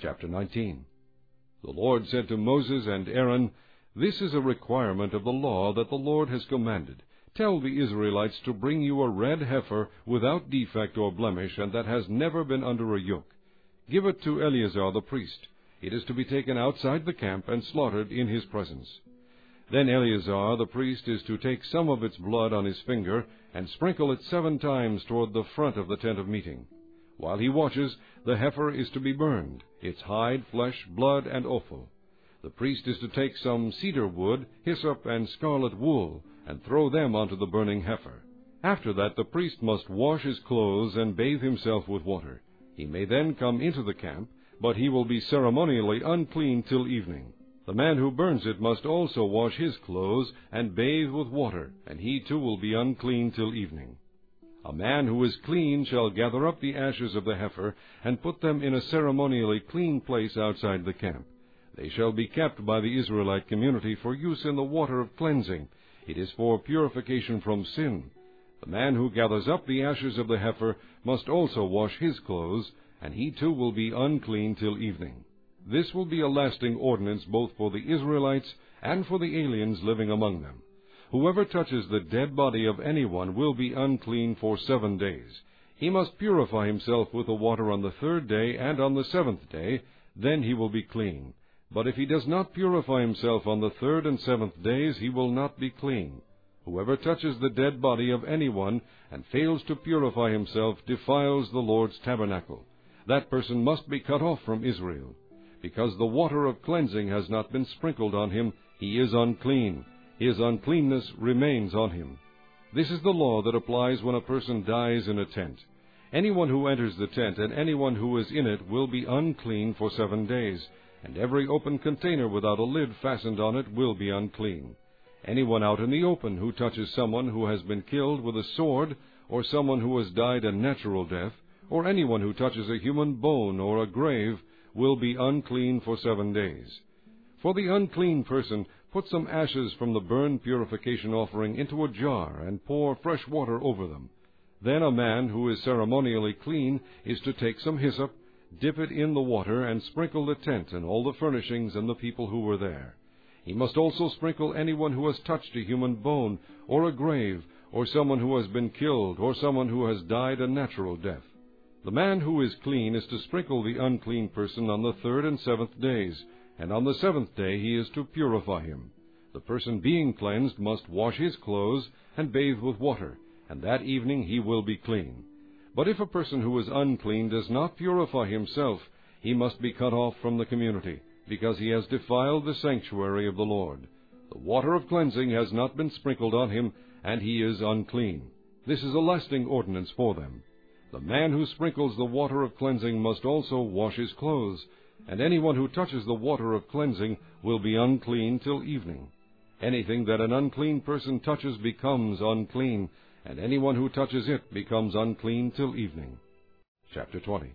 Chapter 19. The Lord said to Moses and Aaron, "This is a requirement of the law that the Lord has commanded. Tell the Israelites to bring you a red heifer without defect or blemish, and that has never been under a yoke. Give it to Eleazar the priest. It is to be taken outside the camp and slaughtered in his presence. Then Eleazar the priest is to take some of its blood on his finger and sprinkle it 7 times toward the front of the tent of meeting. While he watches, the heifer is to be burned, its hide, flesh, blood, and offal. The priest is to take some cedar wood, hyssop, and scarlet wool, and throw them onto the burning heifer. After that the priest must wash his clothes and bathe himself with water. He may then come into the camp, but he will be ceremonially unclean till evening. The man who burns it must also wash his clothes and bathe with water, and he too will be unclean till evening. A man who is clean shall gather up the ashes of the heifer and put them in a ceremonially clean place outside the camp. They shall be kept by the Israelite community for use in the water of cleansing. It is for purification from sin. The man who gathers up the ashes of the heifer must also wash his clothes, and he too will be unclean till evening. This will be a lasting ordinance both for the Israelites and for the aliens living among them. Whoever touches the dead body of anyone will be unclean for 7 days. He must purify himself with the water on the 3rd day and on the 7th day, then he will be clean. But if he does not purify himself on the 3rd and 7th days, he will not be clean. Whoever touches the dead body of anyone and fails to purify himself defiles the Lord's tabernacle. That person must be cut off from Israel. Because the water of cleansing has not been sprinkled on him, he is unclean. His uncleanness remains on him. This is the law that applies when a person dies in a tent. Anyone who enters the tent and anyone who is in it will be unclean for 7 days, and every open container without a lid fastened on it will be unclean. Anyone out in the open who touches someone who has been killed with a sword, or someone who has died a natural death, or anyone who touches a human bone or a grave, will be unclean for 7 days. For the unclean person, put some ashes from the burnt purification offering into a jar and pour fresh water over them. Then a man who is ceremonially clean is to take some hyssop, dip it in the water, and sprinkle the tent and all the furnishings and the people who were there. He must also sprinkle anyone who has touched a human bone, or a grave, or someone who has been killed, or someone who has died a natural death. The man who is clean is to sprinkle the unclean person on the 3rd and 7th days, and on the 7th day he is to purify him. The person being cleansed must wash his clothes and bathe with water, and that evening he will be clean. But if a person who is unclean does not purify himself, he must be cut off from the community, because he has defiled the sanctuary of the Lord. The water of cleansing has not been sprinkled on him, and he is unclean. This is a lasting ordinance for them. The man who sprinkles the water of cleansing must also wash his clothes, and anyone who touches the water of cleansing will be unclean till evening. Anything that an unclean person touches becomes unclean, and anyone who touches it becomes unclean till evening. Chapter 20.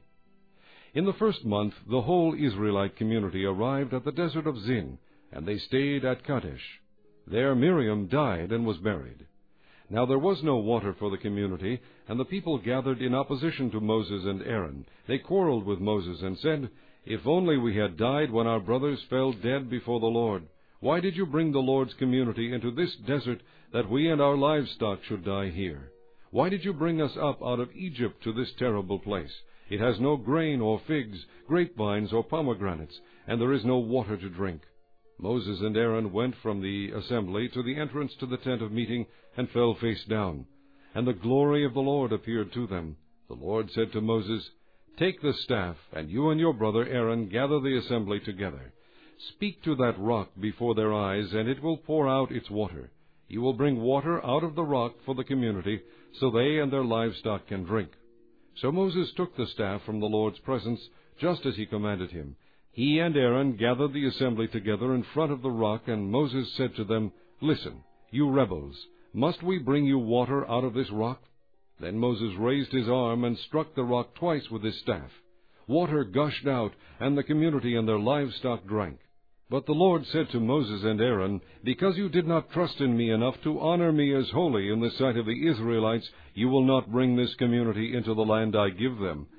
In the 1st month the whole Israelite community arrived at the desert of Zin, and they stayed at Kadesh. There Miriam died and was buried. Now there was no water for the community, and the people gathered in opposition to Moses and Aaron. They quarreled with Moses and said, "If only we had died when our brothers fell dead before the Lord. Why did you bring the Lord's community into this desert, that we and our livestock should die here? Why did you bring us up out of Egypt to this terrible place? It has no grain or figs, grapevines or pomegranates, and there is no water to drink." Moses and Aaron went from the assembly to the entrance to the tent of meeting and fell face down. And the glory of the Lord appeared to them. The Lord said to Moses, "Take the staff, and you and your brother Aaron gather the assembly together. Speak to that rock before their eyes, and it will pour out its water. You will bring water out of the rock for the community, so they and their livestock can drink." So Moses took the staff from the Lord's presence, just as he commanded him. He and Aaron gathered the assembly together in front of the rock, and Moses said to them, "Listen, you rebels, must we bring you water out of this rock?" Then Moses raised his arm and struck the rock twice with his staff. Water gushed out, and the community and their livestock drank. But the Lord said to Moses and Aaron, "Because you did not trust in me enough to honor me as holy in the sight of the Israelites, you will not bring this community into the land I give them.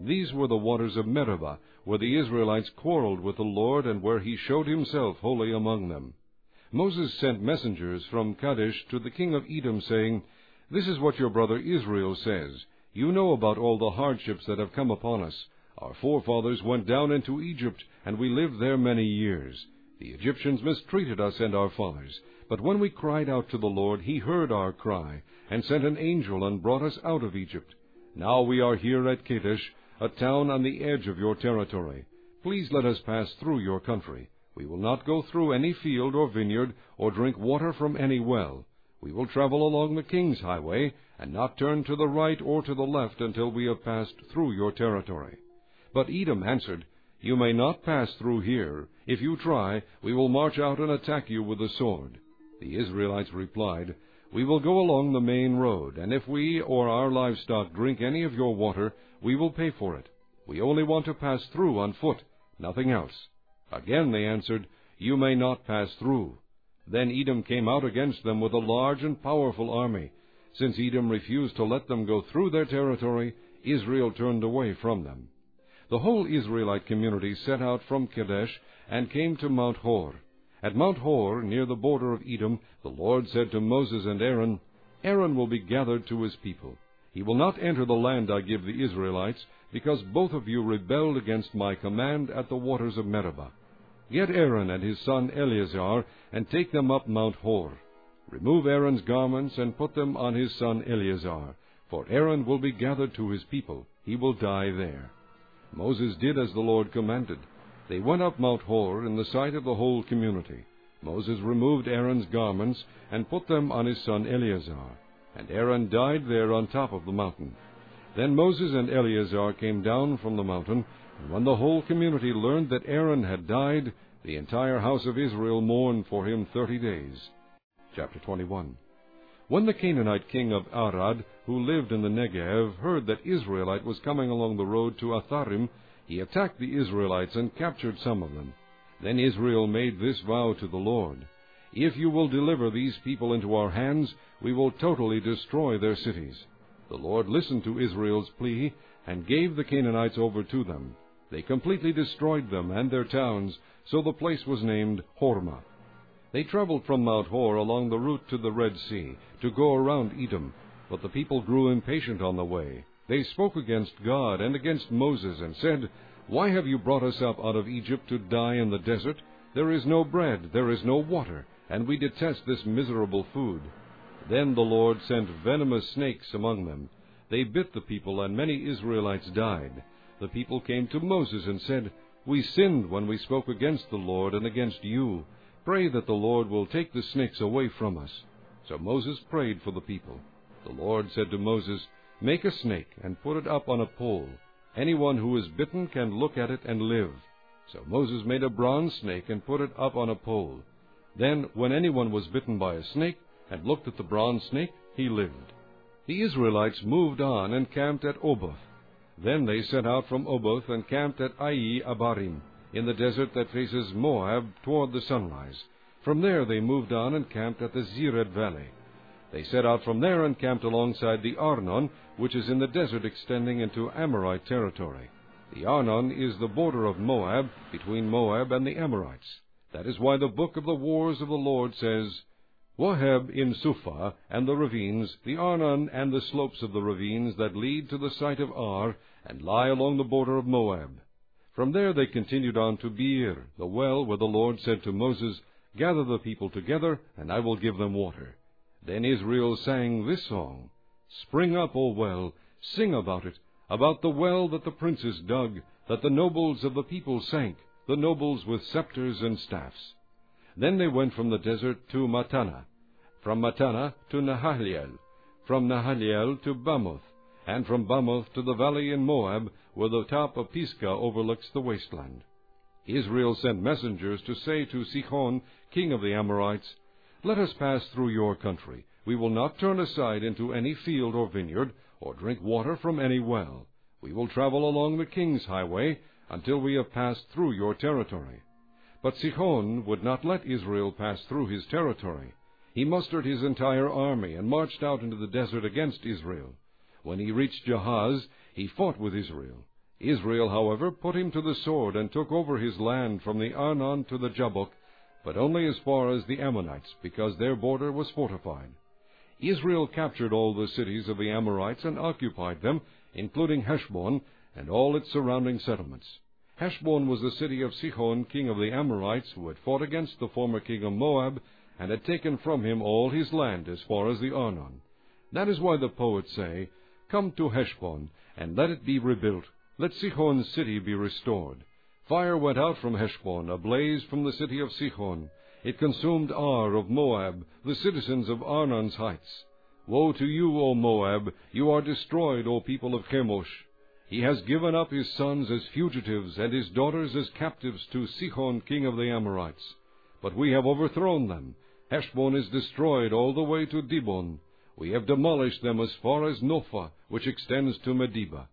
These were the waters of Meribah, where the Israelites quarreled with the Lord, and where he showed himself holy among them. Moses sent messengers from Kadesh to the king of Edom, saying, This is what your brother Israel says. You know about all the hardships that have come upon us. Our forefathers went down into Egypt, and we lived there many years. The Egyptians mistreated us and our fathers. But when we cried out to the Lord, he heard our cry, and sent an angel and brought us out of Egypt. Now we are here at Kadesh, a town on the edge of your territory. Please let us pass through your country. We will not go through any field or vineyard, or drink water from any well. We will travel along the king's highway, and not turn to the right or to the left until we have passed through your territory. But Edom answered, You may not pass through here. If you try, we will march out and attack you with the sword. The Israelites replied, We will go along the main road, and if we or our livestock drink any of your water, we will pay for it. We only want to pass through on foot, nothing else. Again they answered, You may not pass through. Then Edom came out against them with a large and powerful army. Since Edom refused to let them go through their territory, Israel turned away from them. The whole Israelite community set out from Kadesh and came to Mount Hor. At Mount Hor, near the border of Edom, the Lord said to Moses and Aaron, Aaron will be gathered to his people. He will not enter the land I give the Israelites, because both of you rebelled against my command at the waters of Meribah. Get Aaron and his son Eleazar, and take them up Mount Hor. Remove Aaron's garments, and put them on his son Eleazar, for Aaron will be gathered to his people. He will die there. Moses did as the Lord commanded. They went up Mount Hor in the sight of the whole community. Moses removed Aaron's garments, and put them on his son Eleazar, and Aaron died there on top of the mountain. Then Moses and Eleazar came down from the mountain, and when the whole community learned that Aaron had died, the entire house of Israel mourned for him 30 days. Chapter 21. When the Canaanite king of Arad, who lived in the Negev, heard that Israelite was coming along the road to Atharim, he attacked the Israelites and captured some of them. Then Israel made this vow to the Lord, If you will deliver these people into our hands, we will totally destroy their cities. The Lord listened to Israel's plea, and gave the Canaanites over to them. They completely destroyed them and their towns, so the place was named Hormah. They traveled from Mount Hor along the route to the Red Sea, to go around Edom, but the people grew impatient on the way. They spoke against God and against Moses, and said, Why have you brought us up out of Egypt to die in the desert? There is no bread, there is no water, and we detest this miserable food. Then the Lord sent venomous snakes among them. They bit the people, and many Israelites died. The people came to Moses and said, We sinned when we spoke against the Lord and against you. Pray that the Lord will take the snakes away from us. So Moses prayed for the people. The Lord said to Moses, Make a snake and put it up on a pole. Anyone who is bitten can look at it and live. So Moses made a bronze snake and put it up on a pole. Then, when anyone was bitten by a snake and looked at the bronze snake, he lived. The Israelites moved on and camped at Oboth. Then they set out from Oboth and camped at Ai Abarim, in the desert that faces Moab toward the sunrise. From there they moved on and camped at the Zered Valley. They set out from there and camped alongside the Arnon, which is in the desert extending into Amorite territory. The Arnon is the border of Moab, between Moab and the Amorites. That is why the book of the wars of the Lord says, Waheb in Suphah and the ravines, the Arnon and the slopes of the ravines that lead to the site of Ar, and lie along the border of Moab. From there they continued on to Beer, the well where the Lord said to Moses, Gather the people together, and I will give them water. Then Israel sang this song, Spring up, O well, sing about it, about the well that the princes dug, that the nobles of the people sank, the nobles with scepters and staffs. Then they went from the desert to Mattanah, from Mattanah to Nahaliel, from Nahaliel to Bamoth, and from Bamoth to the valley in Moab, where the top of Pisgah overlooks the wasteland. Israel sent messengers to say to Sihon, king of the Amorites, Let us pass through your country. We will not turn aside into any field or vineyard, or drink water from any well. We will travel along the king's highway until we have passed through your territory. But Sihon would not let Israel pass through his territory. He mustered his entire army and marched out into the desert against Israel. When he reached Jahaz, he fought with Israel. Israel, however, put him to the sword, and took over his land from the Arnon to the Jabbok, but only as far as the Ammonites, because their border was fortified. Israel captured all the cities of the Amorites and occupied them, including Heshbon and all its surrounding settlements. Heshbon was the city of Sihon, king of the Amorites, who had fought against the former king of Moab, and had taken from him all his land as far as the Arnon. That is why the poets say, "Come to Heshbon, and let it be rebuilt. Let Sihon's city be restored. Fire went out from Heshbon, a blaze from the city of Sihon. It consumed Ar of Moab, the citizens of Arnon's heights. Woe to you, O Moab! You are destroyed, O people of Chemosh. He has given up his sons as fugitives, and his daughters as captives to Sihon, king of the Amorites. But we have overthrown them. Heshbon is destroyed all the way to Dibon. We have demolished them as far as Nophah, which extends to Medeba."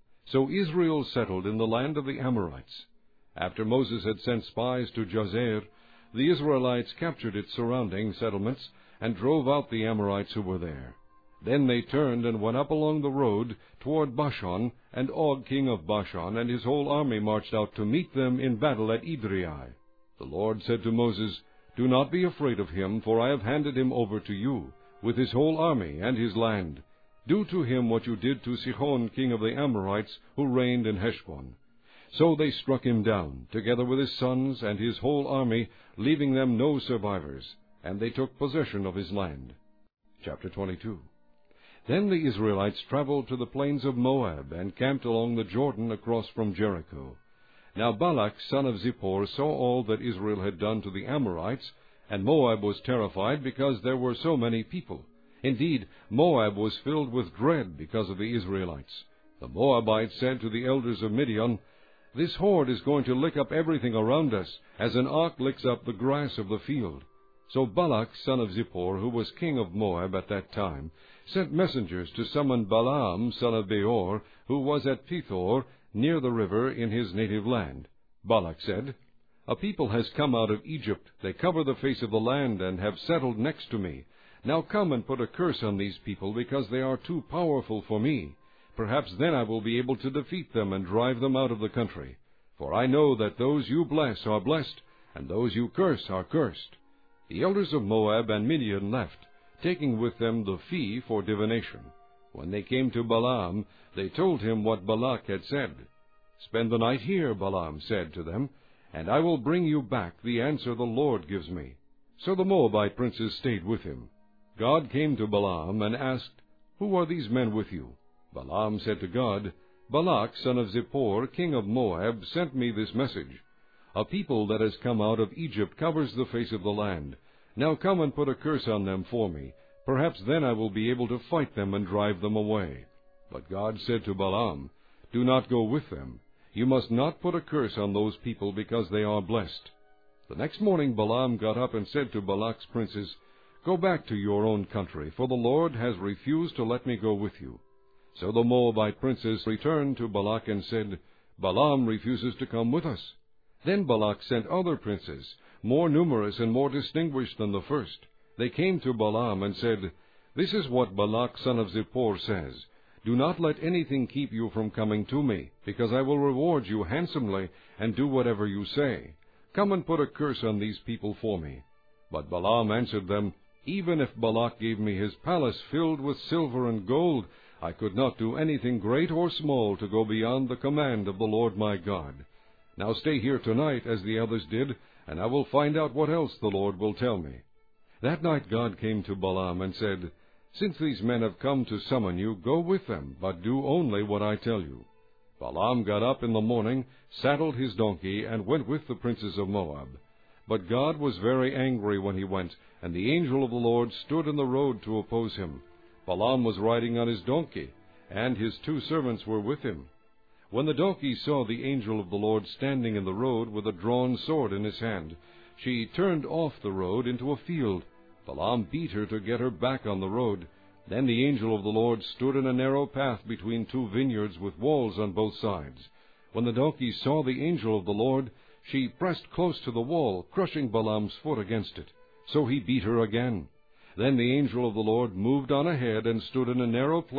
So Israel settled in the land of the Amorites. After Moses had sent spies to Jazer, the Israelites captured its surrounding settlements and drove out the Amorites who were there. Then they turned and went up along the road toward Bashan, and Og king of Bashan and his whole army marched out to meet them in battle at Edrei. The Lord said to Moses, "Do not be afraid of him, for I have handed him over to you, with his whole army and his land. Do to him what you did to Sihon king of the Amorites, who reigned in Heshbon." So they struck him down, together with his sons and his whole army, leaving them no survivors, and they took possession of his land. Chapter 22. Then the Israelites traveled to the plains of Moab, and camped along the Jordan across from Jericho. Now Balak son of Zippor saw all that Israel had done to the Amorites, and Moab was terrified because there were so many people. Indeed, Moab was filled with dread because of the Israelites. The Moabites said to the elders of Midian, "This horde is going to lick up everything around us, as an ox licks up the grass of the field." So Balak son of Zippor, who was king of Moab at that time, sent messengers to summon Balaam son of Beor, who was at Pethor, near the river in his native land. Balak said, "A people has come out of Egypt. They cover the face of the land, and have settled next to me. Now come and put a curse on these people, because they are too powerful for me. Perhaps then I will be able to defeat them and drive them out of the country. For I know that those you bless are blessed, and those you curse are cursed." The elders of Moab and Midian left, taking with them the fee for divination. When they came to Balaam, they told him what Balak had said. "Spend the night here," Balaam said to them, "and I will bring you back the answer the Lord gives me." So the Moabite princes stayed with him. God came to Balaam and asked, "Who are these men with you?" Balaam said to God, "Balak son of Zippor, king of Moab, sent me this message. A people that has come out of Egypt covers the face of the land. Now come and put a curse on them for me. Perhaps then I will be able to fight them and drive them away." But God said to Balaam, "Do not go with them. You must not put a curse on those people, because they are blessed." The next morning Balaam got up and said to Balak's princes, "Go back to your own country, for the Lord has refused to let me go with you." So the Moabite princes returned to Balak and said, "Balaam refuses to come with us." Then Balak sent other princes, more numerous and more distinguished than the first. They came to Balaam and said, "This is what Balak son of Zippor says. Do not let anything keep you from coming to me, because I will reward you handsomely and do whatever you say. Come and put a curse on these people for me." But Balaam answered them, "Even if Balak gave me his palace filled with silver and gold, I could not do anything great or small to go beyond the command of the Lord my God. Now stay here tonight, as the others did, and I will find out what else the Lord will tell me." That night God came to Balaam and said, "Since these men have come to summon you, go with them, but do only what I tell you." Balaam got up in the morning, saddled his donkey, and went with the princes of Moab. But God was very angry when he went, and the angel of the Lord stood in the road to oppose him. Balaam was riding on his donkey, and his 2 servants were with him. When the donkey saw the angel of the Lord standing in the road with a drawn sword in his hand, she turned off the road into a field. Balaam beat her to get her back on the road. Then the angel of the Lord stood in a narrow path between 2 vineyards with walls on both sides. When the donkey saw the angel of the Lord, she pressed close to the wall, crushing Balaam's foot against it. So he beat her again. Then the angel of the Lord moved on ahead and stood in a narrow place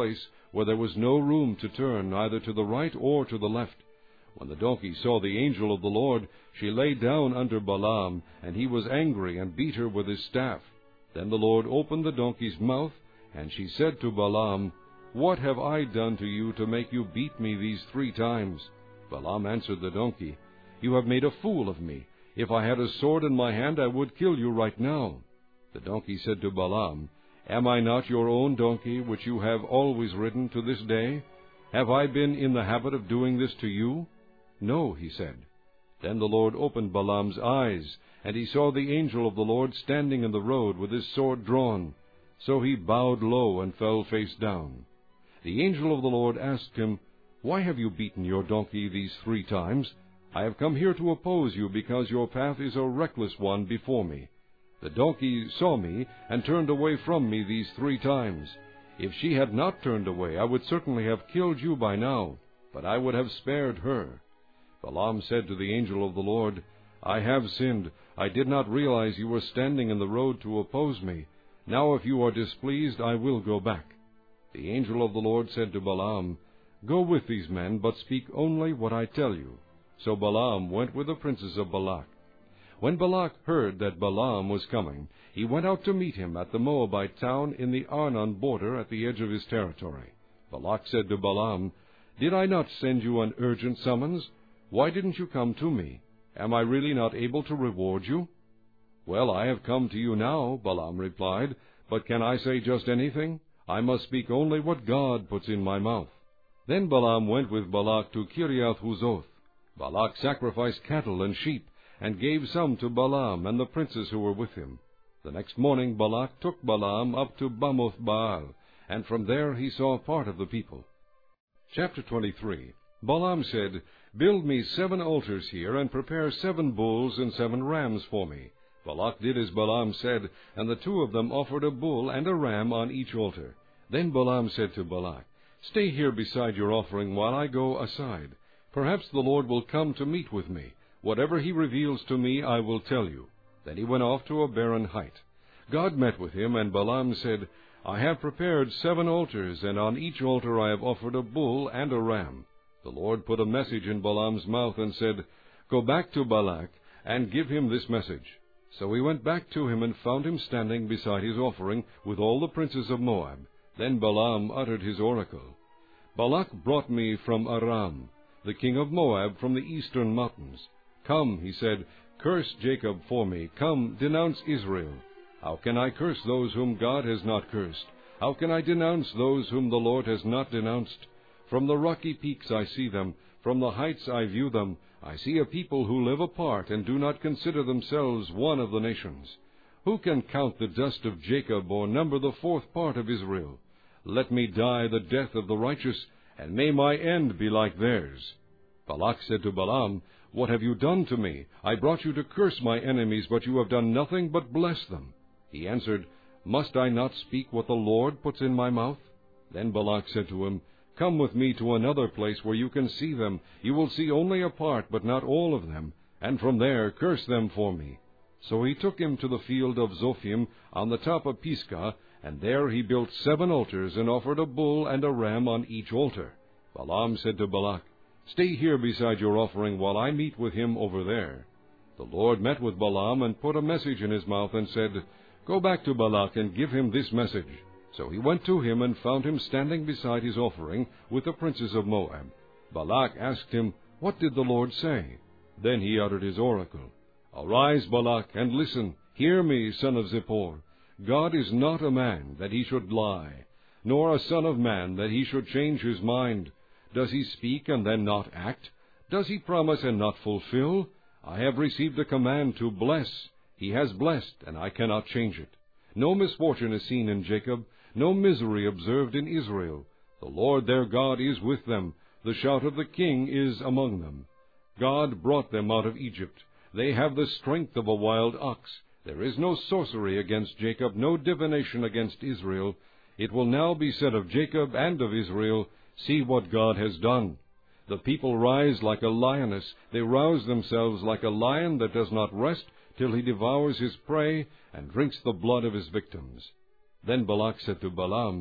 where there was no room to turn, either to the right or to the left. When the donkey saw the angel of the Lord, she lay down under Balaam, and he was angry, and beat her with his staff. Then the Lord opened the donkey's mouth, and she said to Balaam, "What have I done to you to make you beat me these 3 times? Balaam answered the donkey, "You have made a fool of me. If I had a sword in my hand, I would kill you right now." The donkey said to Balaam, "Am I not your own donkey, which you have always ridden to this day? Have I been in the habit of doing this to you?" "No," he said. Then the Lord opened Balaam's eyes, and he saw the angel of the Lord standing in the road with his sword drawn. So he bowed low and fell face down. The angel of the Lord asked him, "Why have you beaten your donkey these 3 times? I have come here to oppose you, because your path is a reckless one before me. The donkey saw me and turned away from me these 3 times. If she had not turned away, I would certainly have killed you by now, but I would have spared her." Balaam said to the angel of the Lord, "I have sinned. I did not realize you were standing in the road to oppose me. Now if you are displeased, I will go back." The angel of the Lord said to Balaam, "Go with these men, but speak only what I tell you." So Balaam went with the princes of Balak. When Balak heard that Balaam was coming, he went out to meet him at the Moabite town in the Arnon border at the edge of his territory. Balak said to Balaam, "Did I not send you an urgent summons? Why didn't you come to me? Am I really not able to reward you?" "Well, I have come to you now," Balaam replied, "but can I say just anything? I must speak only what God puts in my mouth." Then Balaam went with Balak to Kiriath-Huzoth. Balak sacrificed cattle and sheep, and gave some to Balaam and the princes who were with him. The next morning Balak took Balaam up to Bamoth-Baal, and from there he saw part of the people. Chapter 23. Balaam said, "Build me 7 altars here, and prepare 7 bulls and 7 rams for me." Balak did as Balaam said, and the 2 of them offered a bull and a ram on each altar. Then Balaam said to Balak, "Stay here beside your offering while I go aside. Perhaps the Lord will come to meet with me. Whatever he reveals to me, I will tell you." Then he went off to a barren height. God met with him, and Balaam said, "I have prepared 7 altars, and on each altar I have offered a bull and a ram." The Lord put a message in Balaam's mouth and said, "Go back to Balak, and give him this message." So he went back to him and found him standing beside his offering with all the princes of Moab. Then Balaam uttered his oracle. "Balak brought me from Aram, the king of Moab from the eastern mountains. Come," he said, "curse Jacob for me. Come, denounce Israel. How can I curse those whom God has not cursed? How can I denounce those whom the Lord has not denounced? From the rocky peaks I see them, from the heights I view them. I see a people who live apart and do not consider themselves one of the nations. Who can count the dust of Jacob or number the 4th part of Israel? Let me die the death of the righteous, and may my end be like theirs." Balak said to Balaam, "What have you done to me? I brought you to curse my enemies, but you have done nothing but bless them." He answered, "Must I not speak what the Lord puts in my mouth?" Then Balak said to him, "Come with me to another place where you can see them. You will see only a part, but not all of them, and from there curse them for me." So he took him to the field of Zophim on the top of Pisgah, and there he built 7 altars and offered a bull and a ram on each altar. Balaam said to Balak, "Stay here beside your offering while I meet with him over there." The Lord met with Balaam and put a message in his mouth and said, "Go back to Balak and give him this message." So he went to him and found him standing beside his offering with the princes of Moab. Balak asked him, "What did the Lord say?" Then he uttered his oracle. "Arise, Balak, and listen. Hear me, son of Zippor. God is not a man that he should lie, nor a son of man that he should change his mind. Does he speak and then not act? Does he promise and not fulfill? I have received a command to bless. He has blessed, and I cannot change it. No misfortune is seen in Jacob, no misery observed in Israel. The Lord their God is with them. The shout of the king is among them. God brought them out of Egypt. They have the strength of a wild ox. There is no sorcery against Jacob, no divination against Israel. It will now be said of Jacob and of Israel, See what God has done. The people rise like a lioness. They rouse themselves like a lion that does not rest till he devours his prey and drinks the blood of his victims." Then Balak said to Balaam,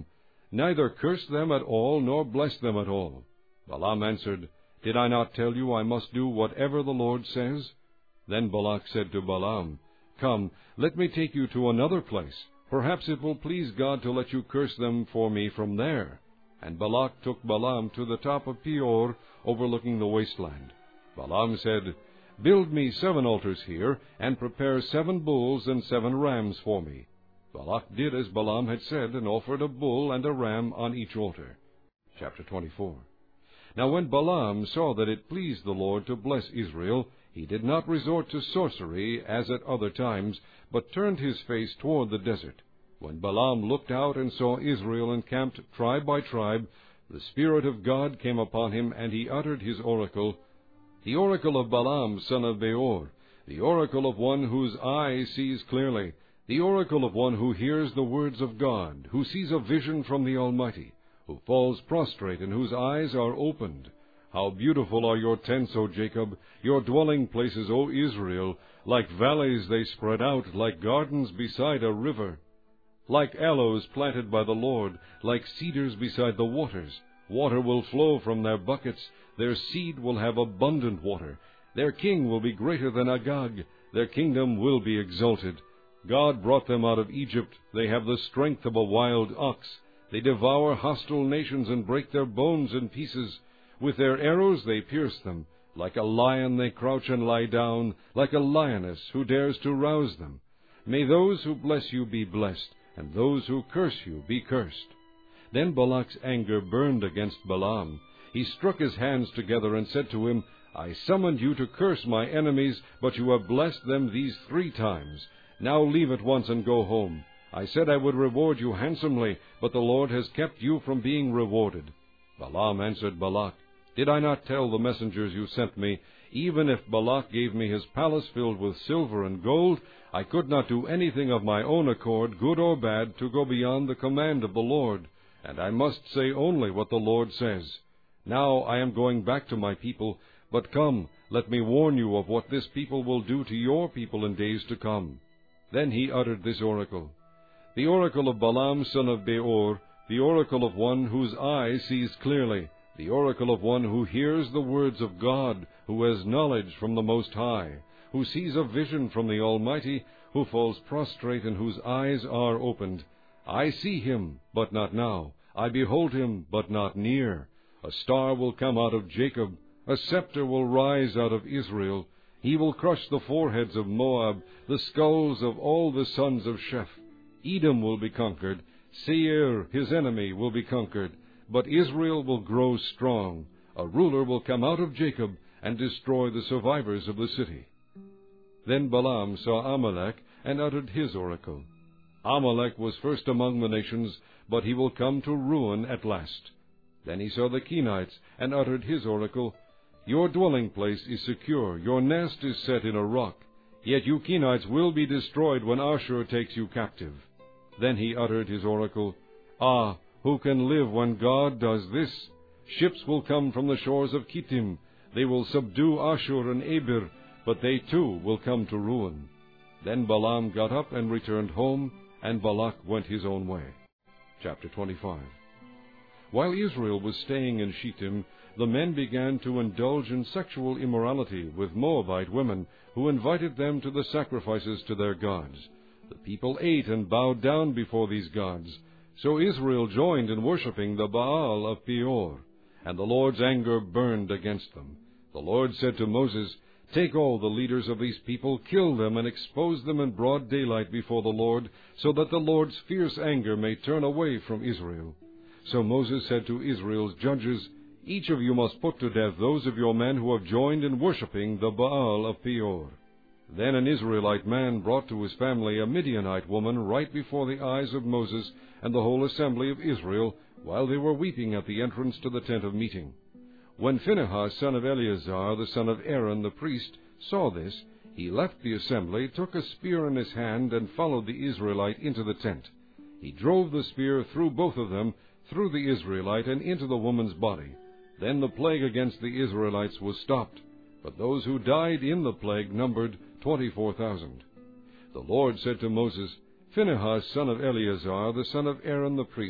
neither curse them at all, nor bless them at all. Balaam answered, Did I not tell you I must do whatever the Lord says? Then Balak said to Balaam, Come, let me take you to another place. Perhaps it will please God to let you curse them for me from there. And Balak took Balaam to the top of Peor, overlooking the wasteland. Balaam said, Build me 7 altars here, and prepare 7 bulls and 7 rams for me. Balak did as Balaam had said, and offered a bull and a ram on each altar. Chapter 24. Now when Balaam saw that it pleased the Lord to bless Israel, he did not resort to sorcery as at other times, but turned his face toward the desert. When Balaam looked out and saw Israel encamped tribe by tribe, the Spirit of God came upon him, and he uttered his oracle, the oracle of Balaam son of Beor, the oracle of one whose eye sees clearly, the oracle of one who hears the words of God, who sees a vision from the Almighty, who falls prostrate and whose eyes are opened. How beautiful are your tents, O Jacob, your dwelling places, O Israel! Like valleys they spread out, like gardens beside a river. Like aloes planted by the Lord, like cedars beside the waters. Water will flow from their buckets, their seed will have abundant water. Their king will be greater than Agag, their kingdom will be exalted. God brought them out of Egypt, they have the strength of a wild ox. They devour hostile nations and break their bones in pieces. With their arrows they pierce them. Like a lion they crouch and lie down, like a lioness who dares to rouse them. May those who bless you be blessed, and those who curse you be cursed. Then Balak's anger burned against Balaam. He struck his hands together and said to him, I summoned you to curse my enemies, but you have blessed them these 3 times. Now leave at once and go home. I said I would reward you handsomely, but the Lord has kept you from being rewarded. Balaam answered Balak, Did I not tell the messengers you sent me, even if Balak gave me his palace filled with silver and gold, I could not do anything of my own accord, good or bad, to go beyond the command of the Lord, and I must say only what the Lord says. Now I am going back to my people, but come, let me warn you of what this people will do to your people in days to come. Then he uttered this oracle, the oracle of Balaam son of Beor, the oracle of one whose eye sees clearly, the oracle of one who hears the words of God, who has knowledge from the Most High, who sees a vision from the Almighty, who falls prostrate and whose eyes are opened. I see him, but not now. I behold him, but not near. A star will come out of Jacob. A scepter will rise out of Israel. He will crush the foreheads of Moab, the skulls of all the sons of Sheph. Edom will be conquered. Seir, his enemy, will be conquered. But Israel will grow strong. A ruler will come out of Jacob and destroy the survivors of the city. Then Balaam saw Amalek and uttered his oracle. Amalek was first among the nations, but he will come to ruin at last. Then he saw the Kenites and uttered his oracle. Your dwelling place is secure, your nest is set in a rock. Yet you Kenites will be destroyed when Ashur takes you captive. Then he uttered his oracle. Ah, who can live when God does this? Ships will come from the shores of Kittim. They will subdue Ashur and Eber, but they too will come to ruin. Then Balaam got up and returned home, and Balak went his own way. Chapter 25. While Israel was staying in Shittim, the men began to indulge in sexual immorality with Moabite women, who invited them to the sacrifices to their gods. The people ate and bowed down before these gods. So Israel joined in worshipping the Baal of Peor, and the Lord's anger burned against them. The Lord said to Moses, Take all the leaders of these people, kill them, and expose them in broad daylight before the Lord, so that the Lord's fierce anger may turn away from Israel. So Moses said to Israel's judges, Each of you must put to death those of your men who have joined in worshipping the Baal of Peor. Then an Israelite man brought to his family a Midianite woman right before the eyes of Moses and the whole assembly of Israel, while they were weeping at the entrance to the tent of meeting. When Phinehas, son of Eleazar, the son of Aaron the priest, saw this, he left the assembly, took a spear in his hand, and followed the Israelite into the tent. He drove the spear through both of them, through the Israelite and into the woman's body. Then the plague against the Israelites was stopped, but those who died in the plague numbered 24,000. The Lord said to Moses, Phinehas, son of Eleazar, the son of Aaron the priest,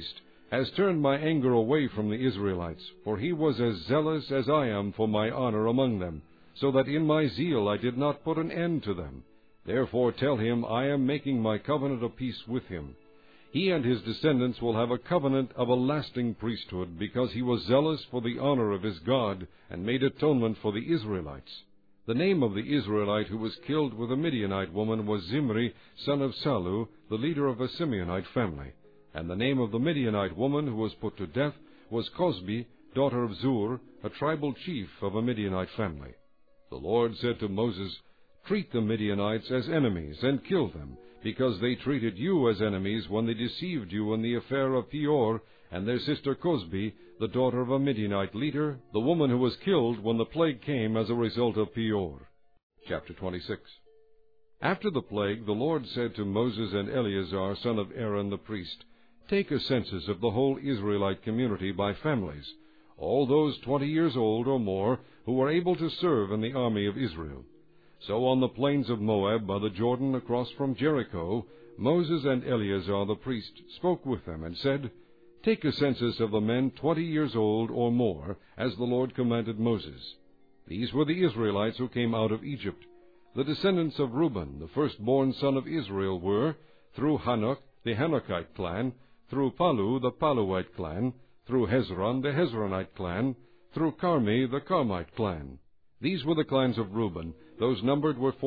has turned my anger away from the Israelites, for he was as zealous as I am for my honor among them, so that in my zeal I did not put an end to them. Therefore tell him, I am making my covenant of peace with him. He and his descendants will have a covenant of a lasting priesthood, because he was zealous for the honor of his God, and made atonement for the Israelites. The name of the Israelite who was killed with a Midianite woman was Zimri, son of Salu, the leader of a Simeonite family. And the name of the Midianite woman who was put to death was Cosbi, daughter of Zur, a tribal chief of a Midianite family. The Lord said to Moses, Treat the Midianites as enemies, and kill them, because they treated you as enemies when they deceived you in the affair of Peor, and their sister Cosbi, the daughter of a Midianite leader, the woman who was killed when the plague came as a result of Peor. Chapter 26. After the plague, the Lord said to Moses and Eleazar, son of Aaron the priest, Take a census of the whole Israelite community by families, all those 20 years old or more who were able to serve in the army of Israel. So on the plains of Moab by the Jordan across from Jericho, Moses and Eleazar the priest spoke with them and said, Take a census of the men 20 years old or more, as the Lord commanded Moses. These were the Israelites who came out of Egypt. The descendants of Reuben, the firstborn son of Israel, were, through Hanok, the Hanokite clan, through Palu, the Paluite clan, through Hezron, the Hezronite clan, through Carmi, the Carmite clan. These were the clans of Reuben. Those numbered were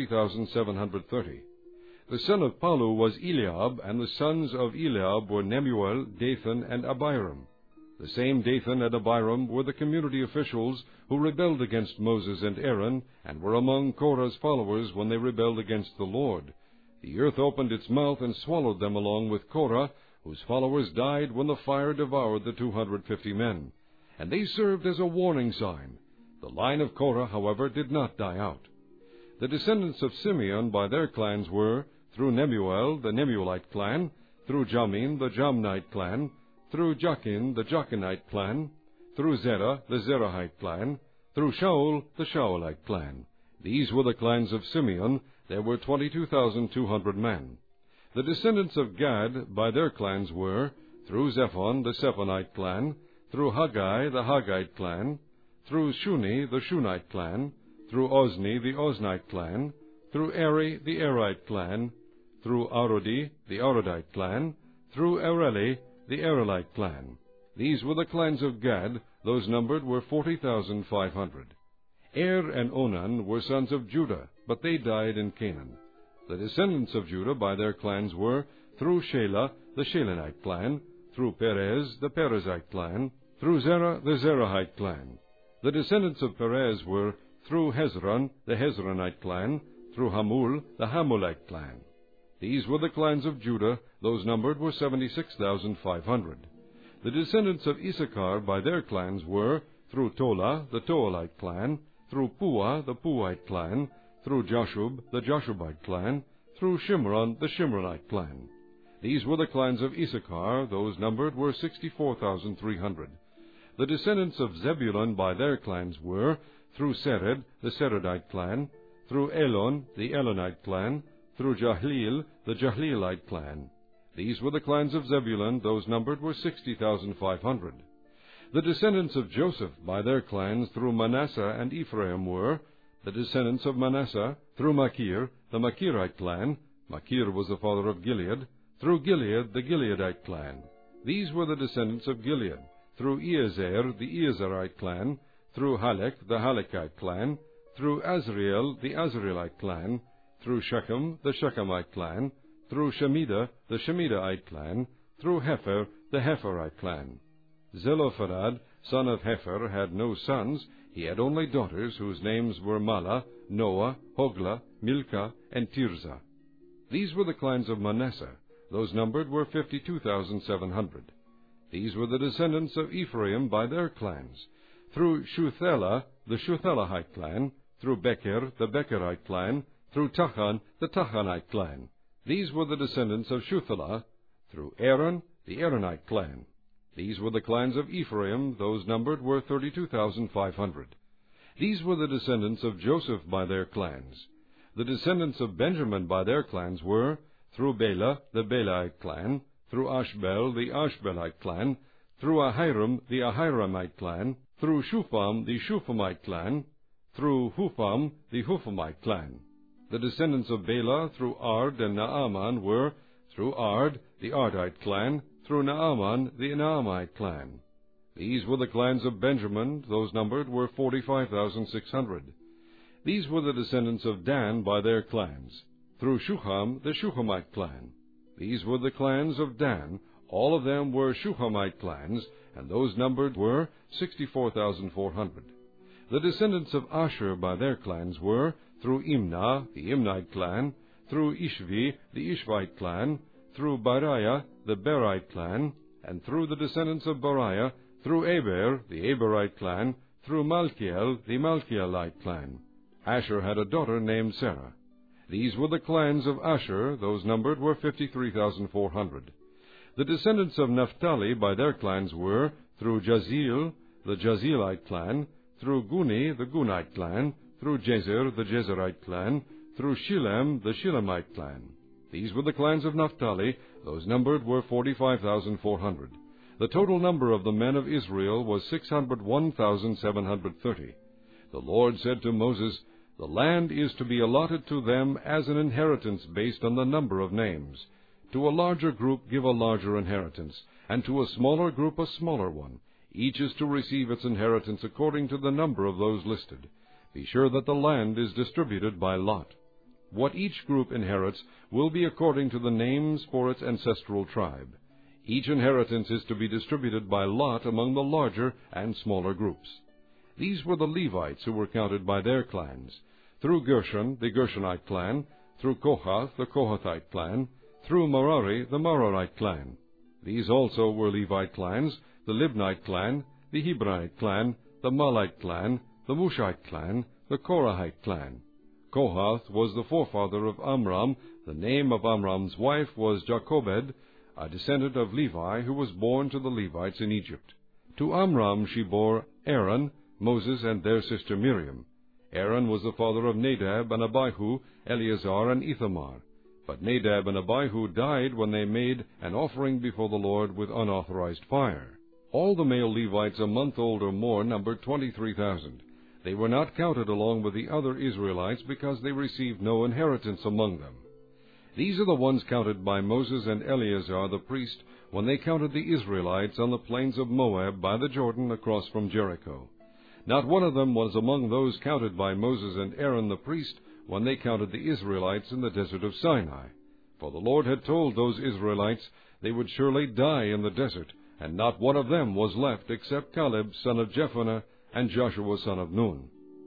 43,730. The son of Palu was Eliab, and the sons of Eliab were Nemuel, Dathan, and Abiram. The same Dathan and Abiram were the community officials who rebelled against Moses and Aaron, and were among Korah's followers when they rebelled against the Lord. The earth opened its mouth and swallowed them along with Korah, whose followers died when the fire devoured the 250 men. And they served as a warning sign. The line of Korah, however, did not die out. The descendants of Simeon by their clans were, through Nemuel, the Nemuelite clan, through Jamin, the Jamnite clan, through Jachin, the Jachinite clan, through Zerah, the Zerahite clan, through Shaul, the Shaulite clan. These were the clans of Simeon. There were 22,200 men. The descendants of Gad by their clans were, through Zephon, the Zephonite clan, through Haggai, the Haggite clan, through Shuni, the Shunite clan, through Ozni, the Oznite clan, through Eri, the Erite clan, through Arodi, the Arodite clan, through Ereli, the Erelite clan. These were the clans of Gad. Those numbered were 40,500. Er and Onan were sons of Judah, but they died in Canaan. The descendants of Judah by their clans were, through Shelah, the Shelonite clan, through Perez, the Perezite clan, through Zerah, the Zerahite clan. The descendants of Perez were, through Hezron, the Hezronite clan, through Hamul, the Hamulite clan. These were the clans of Judah. Those numbered were 76,500. The descendants of Issachar by their clans were, through Tola, the Toalite clan, through Puah, the Puite clan, through Jashub, the Jashubite clan, through Shimron, the Shimronite clan. These were the clans of Issachar. Those numbered were 64,300. The descendants of Zebulun by their clans were, through Sered, the Seredite clan, through Elon, the Elonite clan, through Jahleel, the Jahleelite clan. These were the clans of Zebulun. Those numbered were 60,500. The descendants of Joseph by their clans through Manasseh and Ephraim were, the descendants of Manasseh, through Machir, the Machirite clan. Machir was the father of Gilead. Through Gilead, the Gileadite clan. These were the descendants of Gilead. Through Iezer, the Iezerite clan. Through Halek, the Halekite clan. Through Azriel, the Azrielite clan. Through Shechem, the Shechemite clan. Through Shemida, the Shemidaite clan. Through Hepher, the Hepherite clan. Zelophehad, son of Hepher, had no sons. He had only daughters, whose names were Mala, Noah, Hoglah, Milcah, and Tirzah. These were the clans of Manasseh. Those numbered were 52,700. These were the descendants of Ephraim by their clans. Through Shuthelah, the Shuthelahite clan. Through Becher, the Becherite clan. Through Tachan, the Tachanite clan. These were the descendants of Shuthelah. Through Aaron, the Aaronite clan. These were the clans of Ephraim. Those numbered were 32,500. These were the descendants of Joseph by their clans. The descendants of Benjamin by their clans were, through Bela, the Belaite clan, through Ashbel, the Ashbelite clan, through Ahiram, the Ahiramite clan, through Shupham, the Shuphamite clan, through Hupham, the Huphamite clan. The descendants of Bela through Ard and Naaman were, through Ard, the Ardite clan, through Naaman, the Naamite clan. These were the clans of Benjamin. Those numbered were 45,600. These were the descendants of Dan by their clans, through Shuham, the Shuhamite clan. These were the clans of Dan. All of them were Shuhamite clans, and those numbered were 64,400. The descendants of Asher by their clans were, through Imnah, the Imnite clan, through Ishvi, the Ishvite clan, through Bariah, the Berite clan, and through the descendants of Bariah, through Eber, the Eberite clan, through Malchiel, the Malchielite clan. Asher had a daughter named Sarah. These were the clans of Asher. Those numbered were 53,400. The descendants of Naphtali by their clans were, through Jazeel, the Jazeelite clan, through Guni, the Gunite clan, through Jezer, the Jezerite clan, through Shillem, the Shillemite clan. These were the clans of Naphtali. Those numbered were 45,400. The total number of the men of Israel was 601,730. The Lord said to Moses, "The land is to be allotted to them as an inheritance based on the number of names. To a larger group give a larger inheritance, and to a smaller group a smaller one. Each is to receive its inheritance according to the number of those listed. Be sure that the land is distributed by lot. What each group inherits will be according to the names for its ancestral tribe. Each inheritance is to be distributed by lot among the larger and smaller groups." These were the Levites who were counted by their clans, through Gershon, the Gershonite clan, through Kohath, the Kohathite clan, through Merari, the Merarite clan. These also were Levite clans, the Libnite clan, the Hebrite clan, the Malite clan, the Mushite clan, the Korahite clan. Kohath was the forefather of Amram. The name of Amram's wife was Jochebed, a descendant of Levi, who was born to the Levites in Egypt. To Amram she bore Aaron, Moses, and their sister Miriam. Aaron was the father of Nadab and Abihu, Eleazar and Ithamar. But Nadab and Abihu died when they made an offering before the Lord with unauthorized fire. All the male Levites a month old or more numbered 23,000. They were not counted along with the other Israelites because they received no inheritance among them. These are the ones counted by Moses and Eleazar the priest when they counted the Israelites on the plains of Moab by the Jordan across from Jericho. Not one of them was among those counted by Moses and Aaron the priest when they counted the Israelites in the desert of Sinai. For the Lord had told those Israelites they would surely die in the desert, and not one of them was left except Caleb son of Jephunneh and Joshua son of Nun.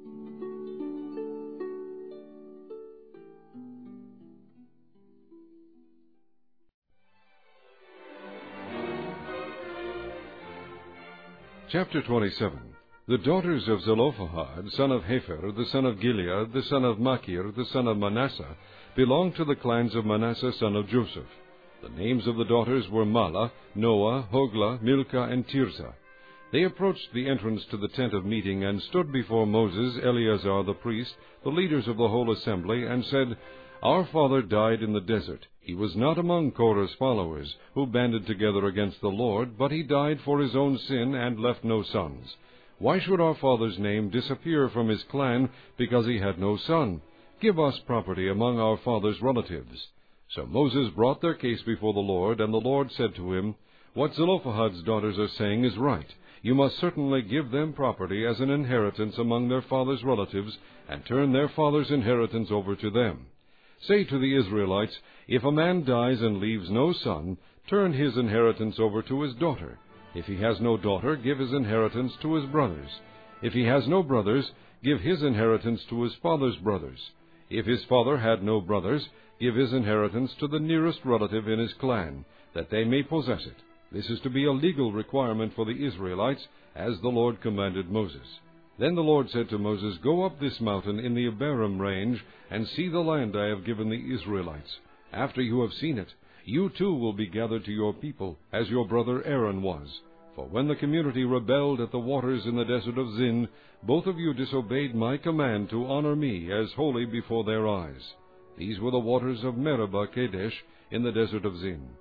Chapter 27. The daughters of Zelophehad, son of Hepher, the son of Gilead, the son of Machir, the son of Manasseh, belonged to the clans of Manasseh, son of Joseph. The names of the daughters were Mahlah, Noah, Hoglah, Milcah, and Tirzah. They approached the entrance to the tent of meeting and stood before Moses, Eleazar the priest, the leaders of the whole assembly, and said, "Our father died in the desert. He was not among Korah's followers, who banded together against the Lord, but he died for his own sin and left no sons. Why should our father's name disappear from his clan because he had no son? Give us property among our father's relatives." So Moses brought their case before the Lord, and the Lord said to him, "What Zelophehad's daughters are saying is right. You must certainly give them property as an inheritance among their father's relatives, and turn their father's inheritance over to them. Say to the Israelites, if a man dies and leaves no son, turn his inheritance over to his daughter. If he has no daughter, give his inheritance to his brothers. If he has no brothers, give his inheritance to his father's brothers. If his father had no brothers, give his inheritance to the nearest relative in his clan, that they may possess it. This is to be a legal requirement for the Israelites, as the Lord commanded Moses." Then the Lord said to Moses, "Go up this mountain in the Abarim range, and see the land I have given the Israelites. After you have seen it, you too will be gathered to your people, as your brother Aaron was. For when the community rebelled at the waters in the desert of Zin, both of you disobeyed my command to honor me as holy before their eyes. These were the waters of Meribah Kadesh in the desert of Zin.